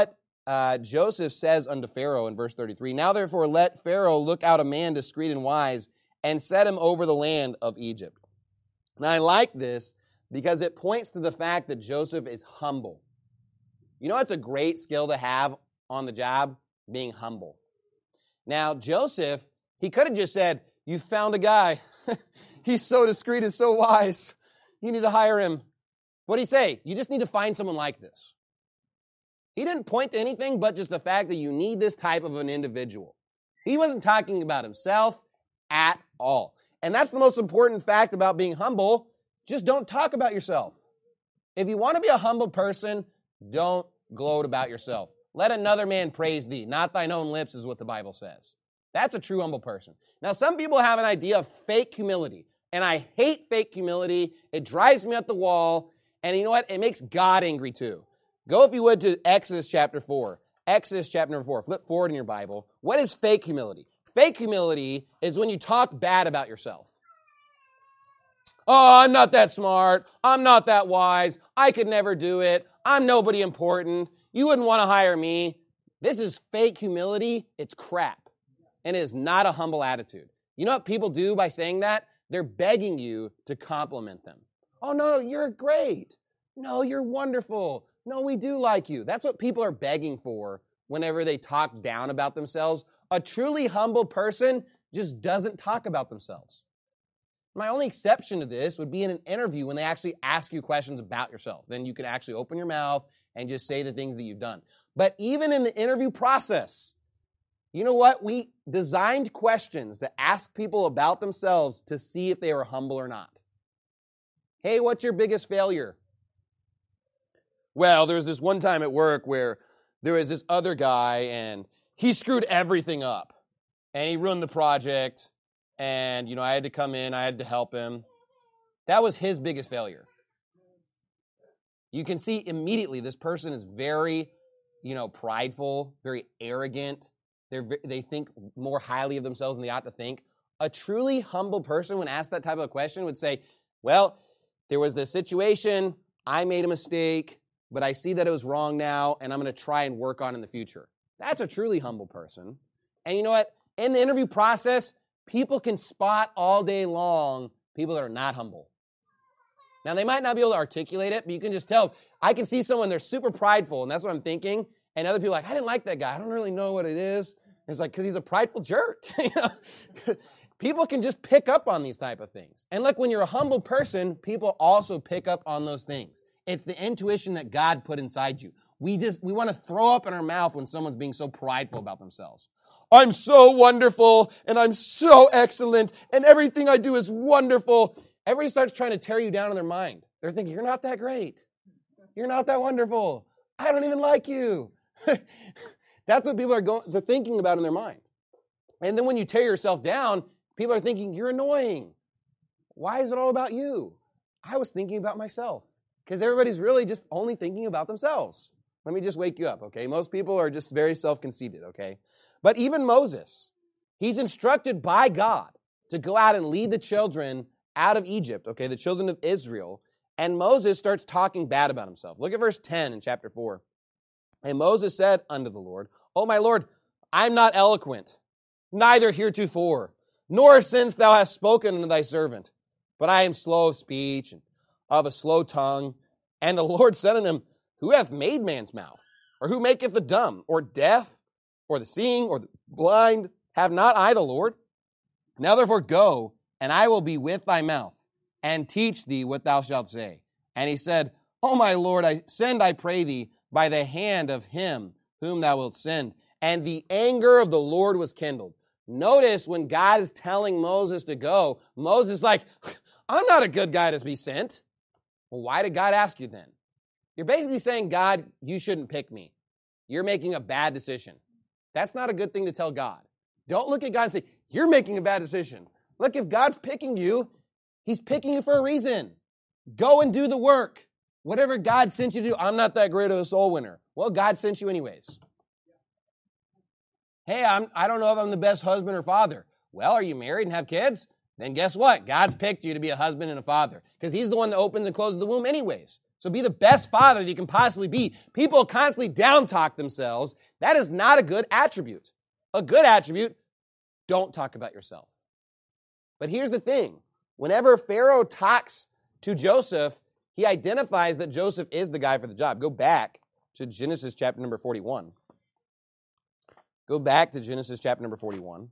Joseph says unto Pharaoh in verse 33, Now therefore let Pharaoh look out a man discreet and wise, and set him over the land of Egypt. Now I like this because it points to the fact that Joseph is humble. You know, it's a great skill to have on the job, being humble. Now, Joseph, he could have just said, You found a guy. He's so discreet and so wise. You need to hire him. What did he say? You just need to find someone like this. He didn't point to anything but just the fact that you need this type of an individual. He wasn't talking about himself at all. And that's the most important fact about being humble. Just don't talk about yourself. If you want to be a humble person, don't gloat about yourself. Let another man praise thee, not thine own lips, is what the Bible says. That's a true humble person. Now, some people have an idea of fake humility, and I hate fake humility. It drives me up the wall, and you know what? It makes God angry too. Go, if you would, to Exodus chapter 4. Exodus chapter number 4. Flip forward in your Bible. What is fake humility? Fake humility is when you talk bad about yourself. Oh, I'm not that smart. I'm not that wise. I could never do it. I'm nobody important. You wouldn't want to hire me. This is fake humility. It's crap. And it is not a humble attitude. You know what people do by saying that? They're begging you to compliment them. Oh, no, you're great. No, you're wonderful. No, we do like you. That's what people are begging for whenever they talk down about themselves. A truly humble person just doesn't talk about themselves. My only exception to this would be in an interview when they actually ask you questions about yourself. Then you can actually open your mouth and just say the things that you've done. But even in the interview process, you know what? We designed questions to ask people about themselves to see if they were humble or not. Hey, what's your biggest failure? Well, there was this one time at work where there was this other guy and he screwed everything up. And he ruined the project. And, I had to come in. I had to help him. That was his biggest failure. You can see immediately this person is very, prideful, very arrogant. They think more highly of themselves than they ought to think. A truly humble person, when asked that type of a question, would say, well, there was this situation. I made a mistake, but I see that it was wrong now, and I'm going to try and work on it in the future. That's a truly humble person. And you know what? In the interview process, people can spot all day long people that are not humble. Now, they might not be able to articulate it, but you can just tell. I can see someone, they're super prideful, and that's what I'm thinking. And other people are like, I didn't like that guy. I don't really know what it is. It's like, because he's a prideful jerk. People can just pick up on these type of things. And look, when you're a humble person, people also pick up on those things. It's the intuition that God put inside you. We want to throw up in our mouth when someone's being so prideful about themselves. I'm so wonderful, and I'm so excellent, and everything I do is wonderful. Everybody starts trying to tear you down in their mind. They're thinking, you're not that great. You're not that wonderful. I don't even like you. That's what people they're thinking about in their mind. And then when you tear yourself down, people are thinking, you're annoying. Why is it all about you? I was thinking about myself. Because everybody's really just only thinking about themselves. Let me just wake you up, okay? Most people are just very self-conceited, okay? But even Moses, he's instructed by God to go out and lead the children out of Egypt, okay, the children of Israel. And Moses starts talking bad about himself. Look at verse 10 in chapter 4. And Moses said unto the Lord, O my Lord, I'm not eloquent, neither heretofore, nor since thou hast spoken unto thy servant. But I am slow of speech and of a slow tongue. And the Lord said unto him, Who hath made man's mouth? Or who maketh the dumb, or deaf, or the seeing, or the blind? Have not I the Lord? Now therefore go, and I will be with thy mouth, and teach thee what thou shalt say. And he said, O my Lord, I pray thee, by the hand of him whom thou wilt send. And the anger of the Lord was kindled. Notice when God is telling Moses to go, Moses is like, I'm not a good guy to be sent. Well, why did God ask you then? You're basically saying, God, you shouldn't pick me. You're making a bad decision. That's not a good thing to tell God. Don't look at God and say, you're making a bad decision. Look, if God's picking you, he's picking you for a reason. Go and do the work. Whatever God sent you to do, I'm not that great of a soul winner. Well, God sent you anyways. Hey, I don't know if I'm the best husband or father. Well, are you married and have kids? Then guess what? God's picked you to be a husband and a father because he's the one that opens and closes the womb anyways. So be the best father that you can possibly be. People constantly down-talk themselves. That is not a good attribute. A good attribute, don't talk about yourself. But here's the thing. Whenever Pharaoh talks to Joseph, he identifies that Joseph is the guy for the job. Go back to Genesis chapter number 41. Go back to Genesis chapter number 41.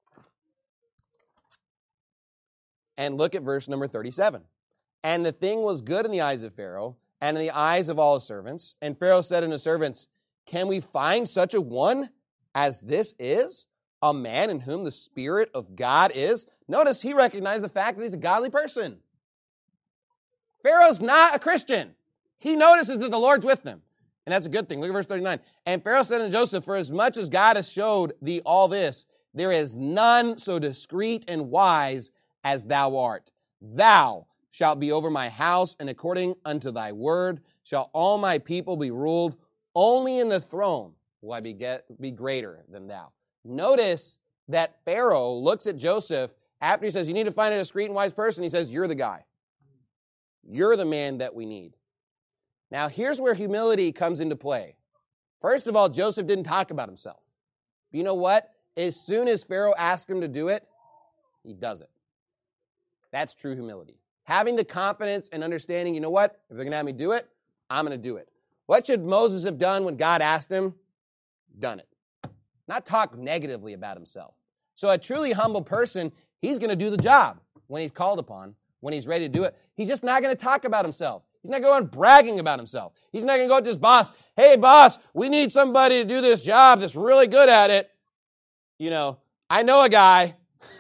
And look at verse number 37. And the thing was good in the eyes of Pharaoh and in the eyes of all his servants. And Pharaoh said unto his servants, can we find such a one as this is? A man in whom the Spirit of God is? Notice he recognized the fact that he's a godly person. Pharaoh's not a Christian. He notices that the Lord's with him. And that's a good thing. Look at verse 39. And Pharaoh said unto Joseph, for as much as God has showed thee all this, there is none so discreet and wise as thou art. Thou shalt be over my house, and according unto thy word shall all my people be ruled. Only in the throne will I be greater than thou. Notice that Pharaoh looks at Joseph after he says, you need to find a discreet and wise person. He says, you're the guy. You're the man that we need. Now, here's where humility comes into play. First of all, Joseph didn't talk about himself. But you know what? As soon as Pharaoh asked him to do it, he does it. That's true humility. Having the confidence and understanding, you know what? If they're going to have me do it, I'm going to do it. What should Moses have done when God asked him? Done it. Not talk negatively about himself. So a truly humble person, he's going to do the job when he's called upon, when he's ready to do it. He's just not going to talk about himself. He's not going bragging about himself. He's not going to go to his boss, hey, boss, we need somebody to do this job that's really good at it. You know, I know a guy.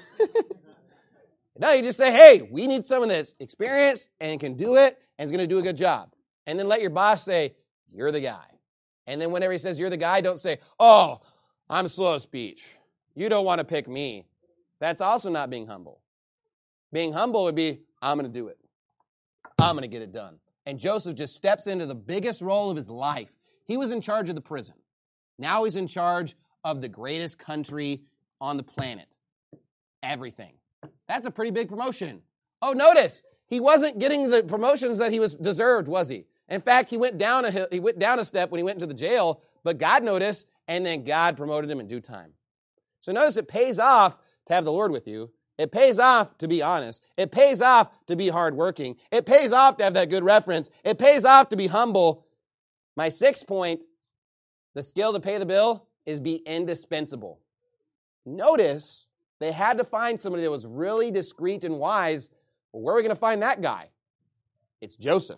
No, you just say, hey, we need someone that's experienced and can do it and is going to do a good job. And then let your boss say, you're the guy. And then whenever he says you're the guy, don't say, oh, I'm slow of speech. You don't want to pick me. That's also not being humble. Being humble would be, I'm going to do it. I'm going to get it done. And Joseph just steps into the biggest role of his life. He was in charge of the prison. Now he's in charge of the greatest country on the planet. Everything. That's a pretty big promotion. Oh, notice, he wasn't getting the promotions that he was deserved, was he? In fact, he went down a step when he went into the jail, but God noticed, and then God promoted him in due time. So notice it pays off to have the Lord with you. It pays off to be honest. It pays off to be hardworking. It pays off to have that good reference. It pays off to be humble. My sixth point, the skill to pay the bill, is be indispensable. Notice they had to find somebody that was really discreet and wise. Well, where are we going to find that guy? It's Joseph.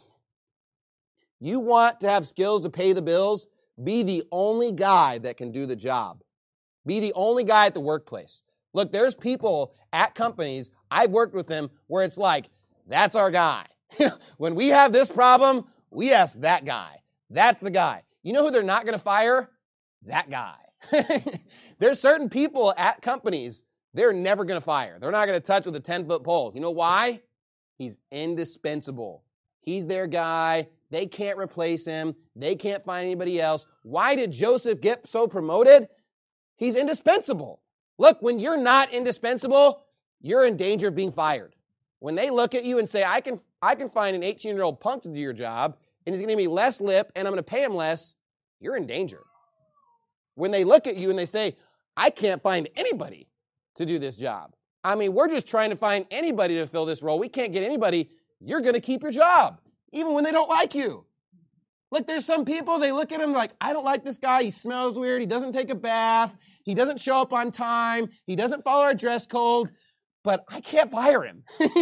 You want to have skills to pay the bills? Be the only guy that can do the job. Be the only guy at the workplace. Look, there's people at companies, I've worked with them, where it's like, that's our guy. When we have this problem, we ask that guy. That's the guy. You know who they're not going to fire? That guy. There's certain people at companies they're never going to fire. They're not going to touch with a 10-foot pole. You know why? He's indispensable. He's their guy. They can't replace him. They can't find anybody else. Why did Joseph get so promoted? He's indispensable. Look, when you're not indispensable, you're in danger of being fired. When they look at you and say, I can find an 18-year-old punk to do your job, and he's going to give me less lip, and I'm going to pay him less, you're in danger. When they look at you and they say, I can't find anybody to do this job. I mean, we're just trying to find anybody to fill this role. We can't get anybody. You're going to keep your job, even when they don't like you. Look, there's some people, they look at him like, I don't like this guy. He smells weird. He doesn't take a bath. He doesn't show up on time. He doesn't follow our dress code, but I can't fire him.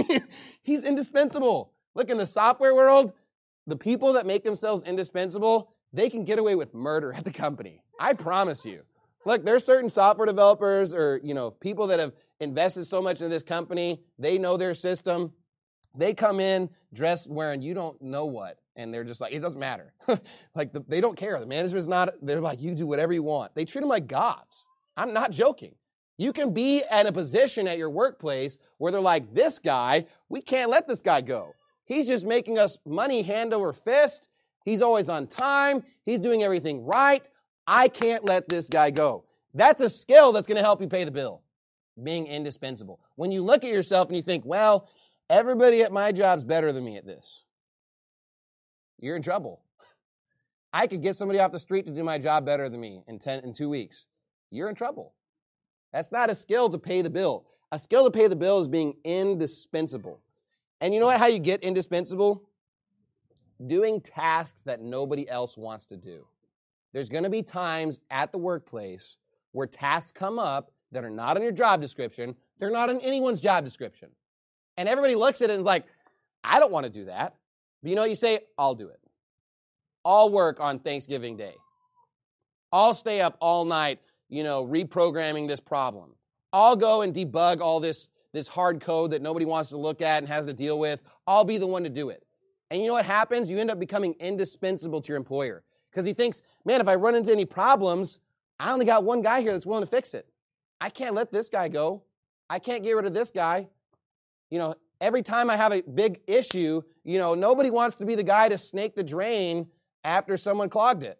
He's indispensable. Look, in the software world, the people that make themselves indispensable, they can get away with murder at the company. I promise you. Look, there's certain software developers or, people that have invested so much in this company. They know their system. They come in dressed wearing you don't know what. And they're just like, it doesn't matter. They don't care. The management's they're like, you do whatever you want. They treat them like gods. I'm not joking. You can be at a position at your workplace where they're like, this guy, we can't let this guy go. He's just making us money hand over fist. He's always on time. He's doing everything right. I can't let this guy go. That's a skill that's going to help you pay the bill. Being indispensable. When you look at yourself and you think, well, everybody at my job's better than me at this. you're in trouble. I could get somebody off the street to do my job better than me in 2 weeks. You're in trouble. That's not a skill to pay the bill. A skill to pay the bill is being indispensable. And you know what? How you get indispensable? Doing tasks that nobody else wants to do. There's going to be times at the workplace where tasks come up that are not on your job description. They're not on anyone's job description. And everybody looks at it and is like, I don't want to do that. But you know what you say? I'll do it. I'll work on Thanksgiving Day. I'll stay up all night, reprogramming this problem. I'll go and debug all this hard code that nobody wants to look at and has to deal with. I'll be the one to do it. And you know what happens? You end up becoming indispensable to your employer because he thinks, man, if I run into any problems, I only got one guy here that's willing to fix it. I can't let this guy go. I can't get rid of this guy. Every time I have a big issue, nobody wants to be the guy to snake the drain after someone clogged it,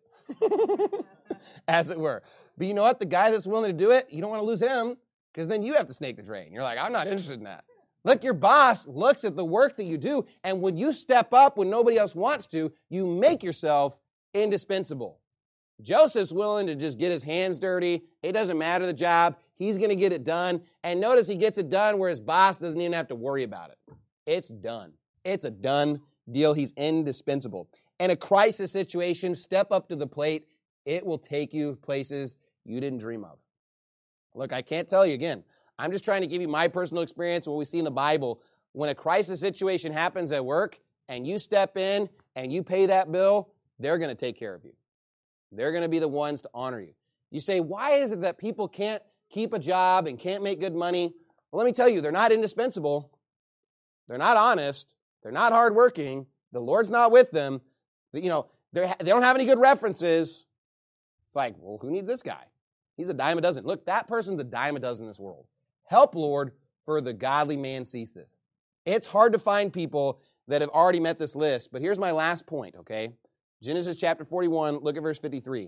as it were. But you know what? The guy that's willing to do it, you don't want to lose him because then you have to snake the drain. You're like, I'm not interested in that. Look, your boss looks at the work that you do, and when you step up when nobody else wants to, you make yourself indispensable. Joseph's willing to just get his hands dirty. It doesn't matter the job. He's going to get it done. And notice he gets it done where his boss doesn't even have to worry about it. It's done. It's a done deal. He's indispensable. In a crisis situation, step up to the plate. It will take you places you didn't dream of. Look, I can't tell you again. I'm just trying to give you my personal experience, what we see in the Bible. When a crisis situation happens at work and you step in and you pay that bill, they're going to take care of you. They're going to be the ones to honor you. You say, why is it that people can't keep a job and can't make good money? Well, let me tell you, they're not indispensable. They're not honest. They're not hardworking. The Lord's not with them. They don't have any good references. It's like, well, who needs this guy? He's a dime a dozen. Look, that person's a dime a dozen in this world. Help, Lord, for the godly man ceaseth. It's hard to find people that have already met this list, but here's my last point, okay? Genesis chapter 41, look at verse 53.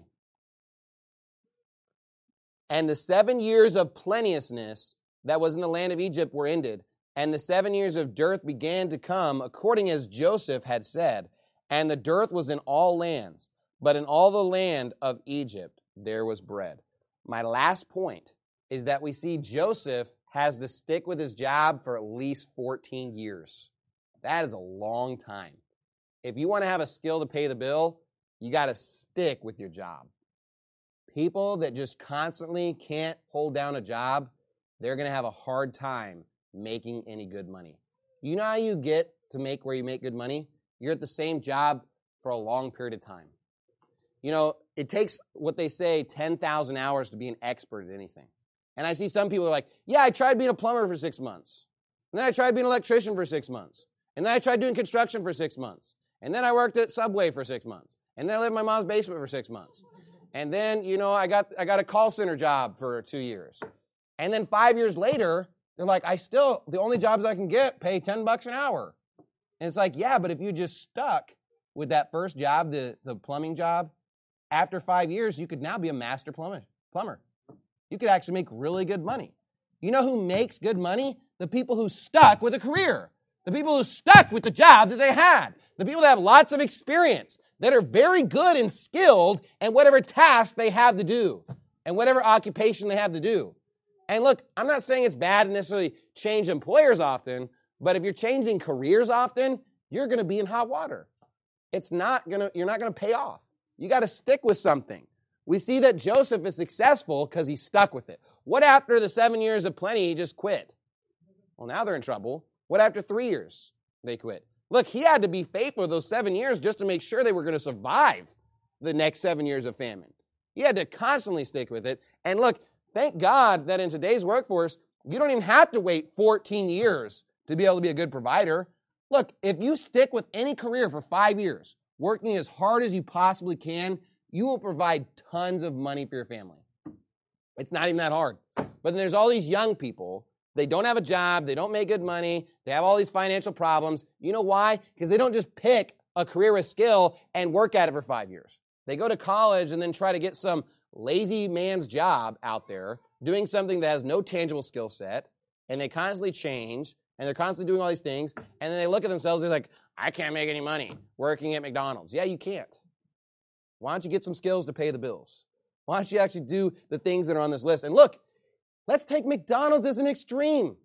And the 7 years of plenteousness that was in the land of Egypt were ended, and the 7 years of dearth began to come, according as Joseph had said. And the dearth was in all lands, but in all the land of Egypt there was bread. My last point is that we see Joseph has to stick with his job for at least 14 years. That is a long time. If you want to have a skill to pay the bill, you got to stick with your job. People that just constantly can't hold down a job, they're going to have a hard time making any good money. You know how you get to make where you make good money? You're at the same job for a long period of time. It takes what they say 10,000 hours to be an expert at anything. And I see some people are like, yeah, I tried being a plumber for 6 months. And then I tried being an electrician for 6 months. And then I tried doing construction for 6 months. And then I worked at Subway for 6 months. And then I lived in my mom's basement for 6 months. And then, I got a call center job for 2 years. And then 5 years later, they're like, the only jobs I can get pay $10 an hour. And it's like, yeah, but if you just stuck with that first job, the plumbing job, after 5 years, you could now be a master plumber. You could actually make really good money. You know who makes good money? The people who stuck with a career. The people who stuck with the job that they had. The people that have lots of experience, that are very good and skilled in whatever task they have to do and whatever occupation they have to do. And look, I'm not saying it's bad to necessarily change employers often, but if you're changing careers often, you're going to be in hot water. You're not going to pay off. You got to stick with something. We see that Joseph is successful because he stuck with it. What after the 7 years of plenty, he just quit? Well, now they're in trouble. What after 3 years? They quit. Look, he had to be faithful those 7 years just to make sure they were going to survive the next 7 years of famine. He had to constantly stick with it. And look, thank God that in today's workforce, you don't even have to wait 14 years to be able to be a good provider. Look, if you stick with any career for 5 years, working as hard as you possibly can, you will provide tons of money for your family. It's not even that hard. But then there's all these young people. They don't have a job. They don't make good money. They have all these financial problems. You know why? Because they don't just pick a career with skill and work at it for 5 years. They go to college and then try to get some lazy man's job out there doing something that has no tangible skill set, and they constantly change, and they're constantly doing all these things, and then they look at themselves and they're like, I can't make any money working at McDonald's. Yeah, you can't. Why don't you get some skills to pay the bills? Why don't you actually do the things that are on this list? And look, let's take McDonald's as an extreme.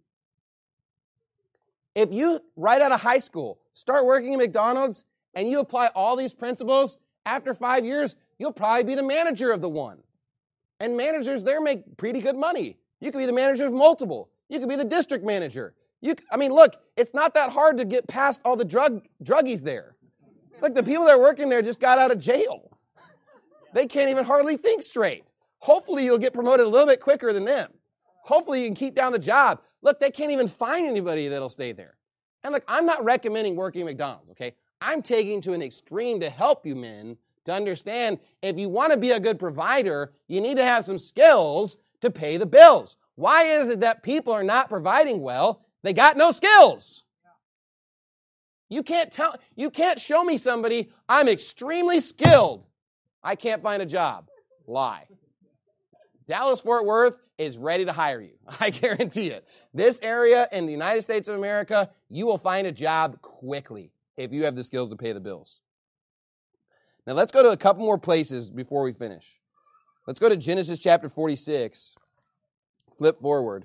If you, right out of high school, start working at McDonald's and you apply all these principles, after 5 years, you'll probably be the manager of the one. And managers there make pretty good money. You could be the manager of multiple. You could be the district manager. Look, it's not that hard to get past all the druggies there. Look, the people that are working there just got out of jail. They can't even hardly think straight. Hopefully you'll get promoted a little bit quicker than them. Hopefully you can keep down the job. Look, they can't even find anybody that'll stay there. And look, I'm not recommending working at McDonald's, okay? I'm taking to an extreme to help you men to understand if you want to be a good provider, you need to have some skills to pay the bills. Why is it that people are not providing well? They got no skills. You can't show me somebody, I'm extremely skilled. I can't find a job. Lie. Dallas-Fort Worth is ready to hire you. I guarantee it. This area in the United States of America, you will find a job quickly if you have the skills to pay the bills. Now let's go to a couple more places before we finish. Let's go to Genesis chapter 46. Flip forward.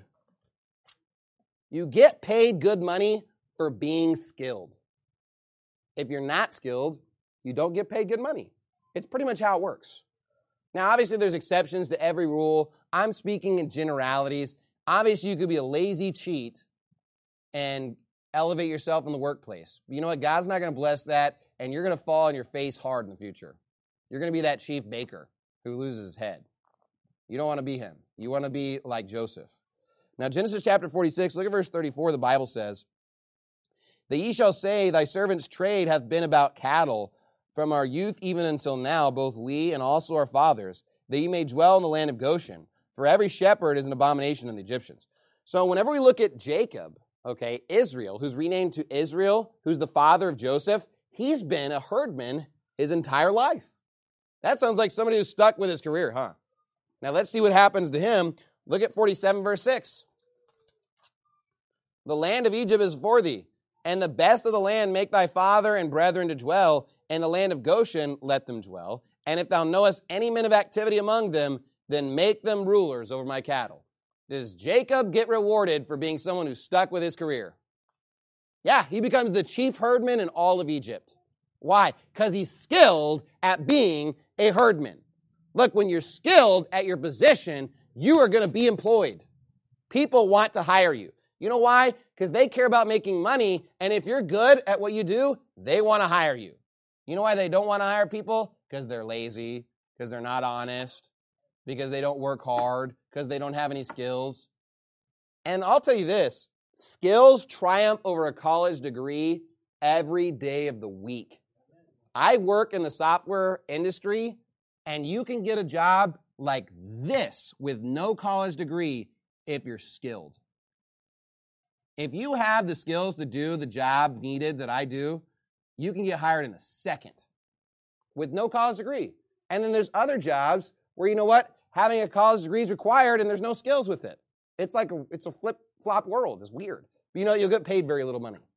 You get paid good money for being skilled. If you're not skilled, you don't get paid good money. It's pretty much how it works. Now, obviously, there's exceptions to every rule. I'm speaking in generalities. Obviously, you could be a lazy cheat and elevate yourself in the workplace. But you know what? God's not going to bless that, and you're going to fall on your face hard in the future. You're going to be that chief baker who loses his head. You don't want to be him. You want to be like Joseph. Now, Genesis chapter 46, look at verse 34. The Bible says, "That ye shall say, thy servant's trade hath been about cattle, from our youth even until now, both we and also our fathers, that ye may dwell in the land of Goshen. For every shepherd is an abomination in the Egyptians." So whenever we look at Jacob, okay, Israel, who's renamed to Israel, who's the father of Joseph, he's been a herdman his entire life. That sounds like somebody who's stuck with his career, huh? Now let's see what happens to him. Look at 47 verse 6. "The land of Egypt is for thee, and the best of the land make thy father and brethren to dwell. In the land of Goshen let them dwell. And if thou knowest any men of activity among them, then make them rulers over my cattle." Does Jacob get rewarded for being someone who's stuck with his career? Yeah, he becomes the chief herdman in all of Egypt. Why? Because he's skilled at being a herdman. Look, when you're skilled at your position, you are going to be employed. People want to hire you. You know why? Because they care about making money, and if you're good at what you do, they want to hire you. You know why they don't want to hire people? Because they're lazy, because they're not honest, because they don't work hard, because they don't have any skills. And I'll tell you this, skills triumph over a college degree every day of the week. I work in the software industry, and you can get a job like this with no college degree if you're skilled. If you have the skills to do the job needed that I do, you can get hired in a second with no college degree. And then there's other jobs where, you know what, having a college degree is required and there's no skills with it. It's like it's a flip-flop world. It's weird. But you know, you'll get paid very little money.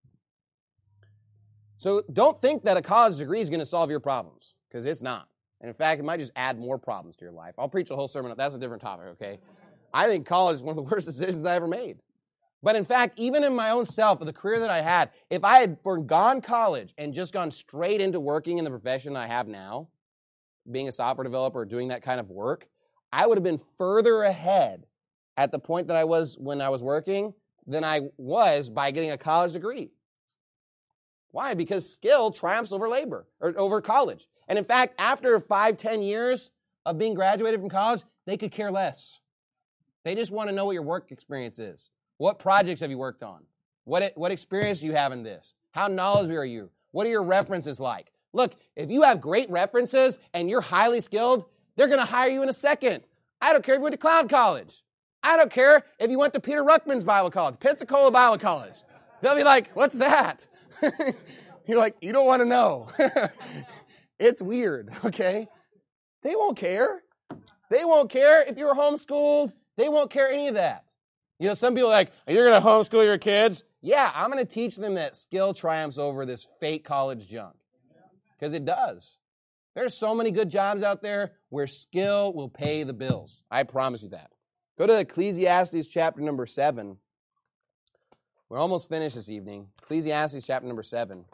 So don't think that a college degree is going to solve your problems, because it's not. And in fact, it might just add more problems to your life. I'll preach a whole sermon. That's a different topic, okay? I think college is one of the worst decisions I ever made. But in fact, even in my own self, with the career that I had, if I had forgone college and just gone straight into working in the profession I have now, being a software developer, doing that kind of work, I would have been further ahead at the point that I was when I was working than I was by getting a college degree. Why? Because skill triumphs over labor, or over college. And in fact, after 5-10 years of being graduated from college, they could care less. They just want to know what your work experience is. What projects have you worked on? What experience do you have in this? How knowledgeable are you? What are your references like? Look, if you have great references and you're highly skilled, they're going to hire you in a second. I don't care if you went to Cloud College. I don't care if you went to Peter Ruckman's Bible College, Pensacola Bible College. They'll be like, "What's that?" You're like, "You don't want to know." It's weird, okay? They won't care. They won't care if you were homeschooled. They won't care any of that. You know, some people are like, you're going to homeschool your kids? Yeah, I'm going to teach them that skill triumphs over this fake college junk. Because it does. There's so many good jobs out there where skill will pay the bills. I promise you that. Go to Ecclesiastes chapter number 7. We're almost finished this evening. Ecclesiastes chapter number 7. You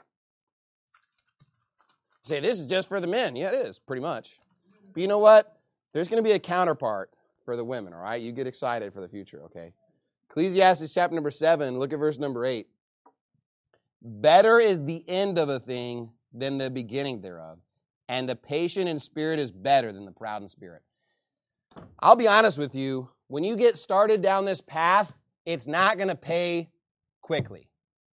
say, this is just for the men. Yeah, it is, pretty much. But you know what? There's going to be a counterpart for the women, all right? You get excited for the future, okay? Ecclesiastes chapter number 7, look at verse number 8. Better is the end of a thing than the beginning thereof, and the patient in spirit is better than the proud in spirit. I'll be honest with you, when you get started down this path, it's not going to pay quickly.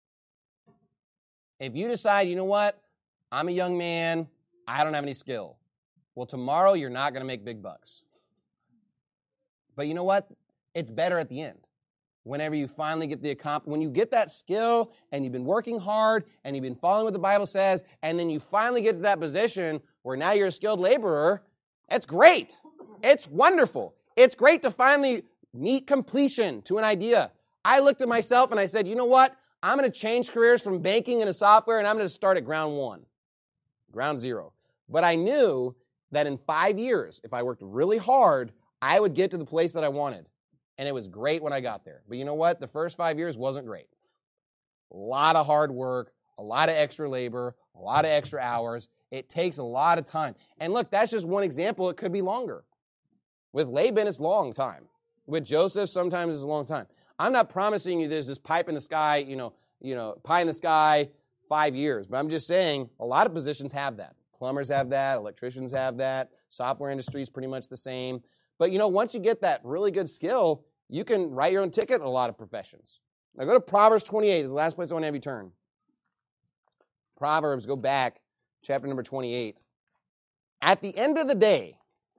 If you decide, you know what, I'm a young man, I don't have any skill. Well, tomorrow you're not going to make big bucks. But you know what? It's better at the end. Whenever you finally get when you get that skill and you've been working hard and you've been following what the Bible says, and then you finally get to that position where now you're a skilled laborer, it's great. It's wonderful. It's great to finally meet completion to an idea. I looked at myself and I said, you know what? I'm going to change careers from banking into software, and I'm going to start at ground one, ground zero. But I knew that in 5 years, if I worked really hard, I would get to the place that I wanted. And it was great when I got there. But you know what? The first 5 years wasn't great. A lot of hard work, a lot of extra labor, a lot of extra hours. It takes a lot of time. And look, that's just one example. It could be longer. With Laban, it's a long time. With Joseph, sometimes it's a long time. I'm not promising you there's this pipe in the sky, pie in the sky, 5 years. But I'm just saying a lot of positions have that. Plumbers have that. Electricians have that. Software industry is pretty much the same. But, once you get that really good skill, you can write your own ticket in a lot of professions. Now, go to Proverbs 28. This is the last place I want to have you turn. Proverbs, go back, chapter number 28. At the end of the day,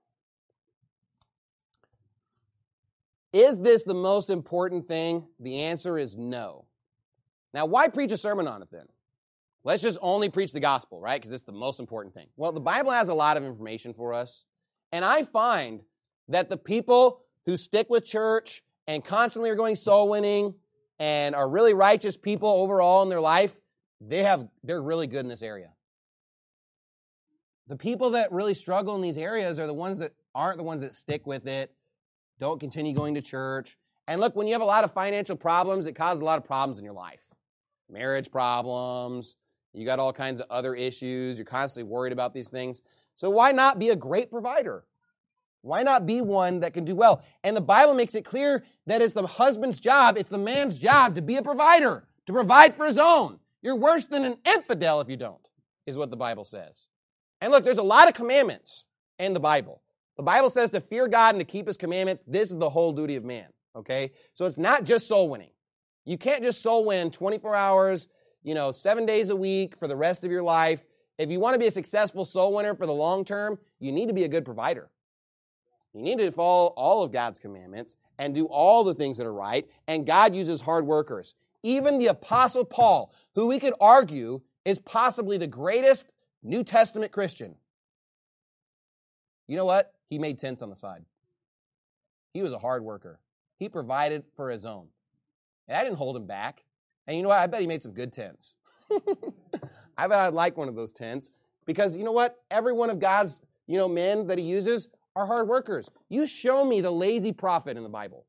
is this the most important thing? The answer is no. Now, why preach a sermon on it then? Let's just only preach the gospel, right? Because it's the most important thing. Well, the Bible has a lot of information for us. And I find that the people who stick with church and constantly are going soul winning and are really righteous people overall in their life, they're really good in this area. The people that really struggle in these areas are the ones that aren't the ones that stick with it, don't continue going to church. And look, when you have a lot of financial problems, it causes a lot of problems in your life. Marriage problems, you got all kinds of other issues, you're constantly worried about these things. So why not be a great provider? Why not be one that can do well? And the Bible makes it clear that it's the husband's job, it's the man's job to be a provider, to provide for his own. You're worse than an infidel if you don't, is what the Bible says. And look, there's a lot of commandments in the Bible. The Bible says to fear God and to keep his commandments. This is the whole duty of man, okay? So it's not just soul winning. You can't just soul win 24 hours, 7 days a week for the rest of your life. If you want to be a successful soul winner for the long term, you need to be a good provider. You need to follow all of God's commandments and do all the things that are right. And God uses hard workers. Even the Apostle Paul, who we could argue is possibly the greatest New Testament Christian. You know what? He made tents on the side. He was a hard worker. He provided for his own. And I didn't hold him back. And you know what? I bet he made some good tents. I bet I'd like one of those tents. Because you know what? Every one of God's, men that he uses are hard workers. You show me the lazy prophet in the Bible.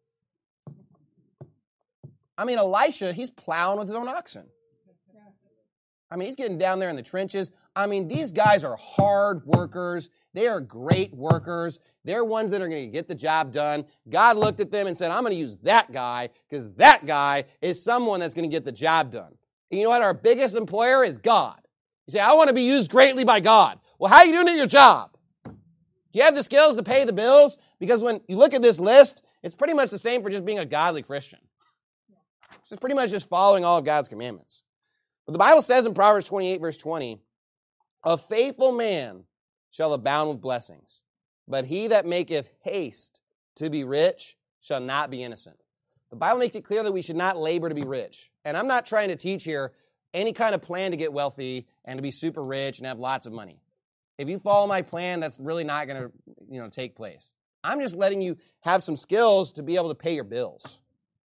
Elisha, he's plowing with his own oxen. He's getting down there in the trenches. These guys are hard workers. They are great workers. They're ones that are going to get the job done. God looked at them and said, I'm going to use that guy because that guy is someone that's going to get the job done. And you know what? Our biggest employer is God. You say, I want to be used greatly by God. Well, how are you doing at your job? Do you have the skills to pay the bills? Because when you look at this list, it's pretty much the same for just being a godly Christian. It's pretty much just following all of God's commandments. But the Bible says in Proverbs 28, verse 20, a faithful man shall abound with blessings, but he that maketh haste to be rich shall not be innocent. The Bible makes it clear that we should not labor to be rich. And I'm not trying to teach here any kind of plan to get wealthy and to be super rich and have lots of money. If you follow my plan, that's really not going to, take place. I'm just letting you have some skills to be able to pay your bills.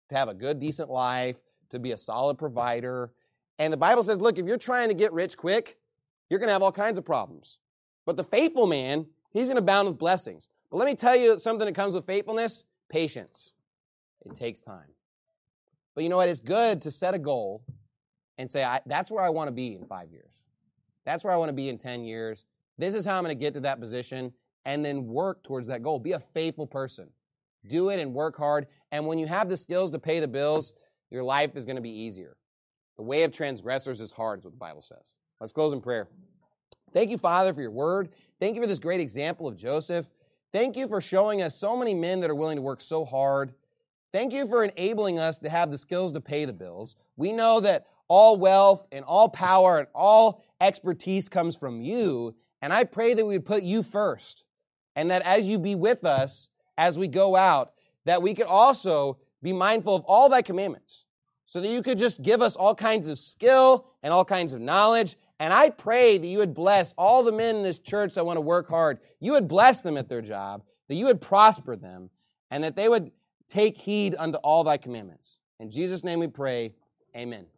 to have a good, decent life, to be a solid provider. And the Bible says, look, if you're trying to get rich quick, you're going to have all kinds of problems. But the faithful man, he's going to abound with blessings. But let me tell you something that comes with faithfulness: patience. It takes time. But you know what? It's good to set a goal and say, that's where I want to be in 5 years. That's where I want to be in 10 years. This is how I'm going to get to that position, and then work towards that goal. Be a faithful person. Do it and work hard. And when you have the skills to pay the bills, your life is going to be easier. The way of transgressors is hard, is what the Bible says. Let's close in prayer. Thank you, Father, for your word. Thank you for this great example of Joseph. Thank you for showing us so many men that are willing to work so hard. Thank you for enabling us to have the skills to pay the bills. We know that all wealth and all power and all expertise comes from you, and I pray that we would put you first, and that as you be with us as we go out, that we could also be mindful of all thy commandments, so that you could just give us all kinds of skill and all kinds of knowledge. And I pray that you would bless all the men in this church that want to work hard. You would bless them at their job, that you would prosper them, and that they would take heed unto all thy commandments. In Jesus' name we pray, amen.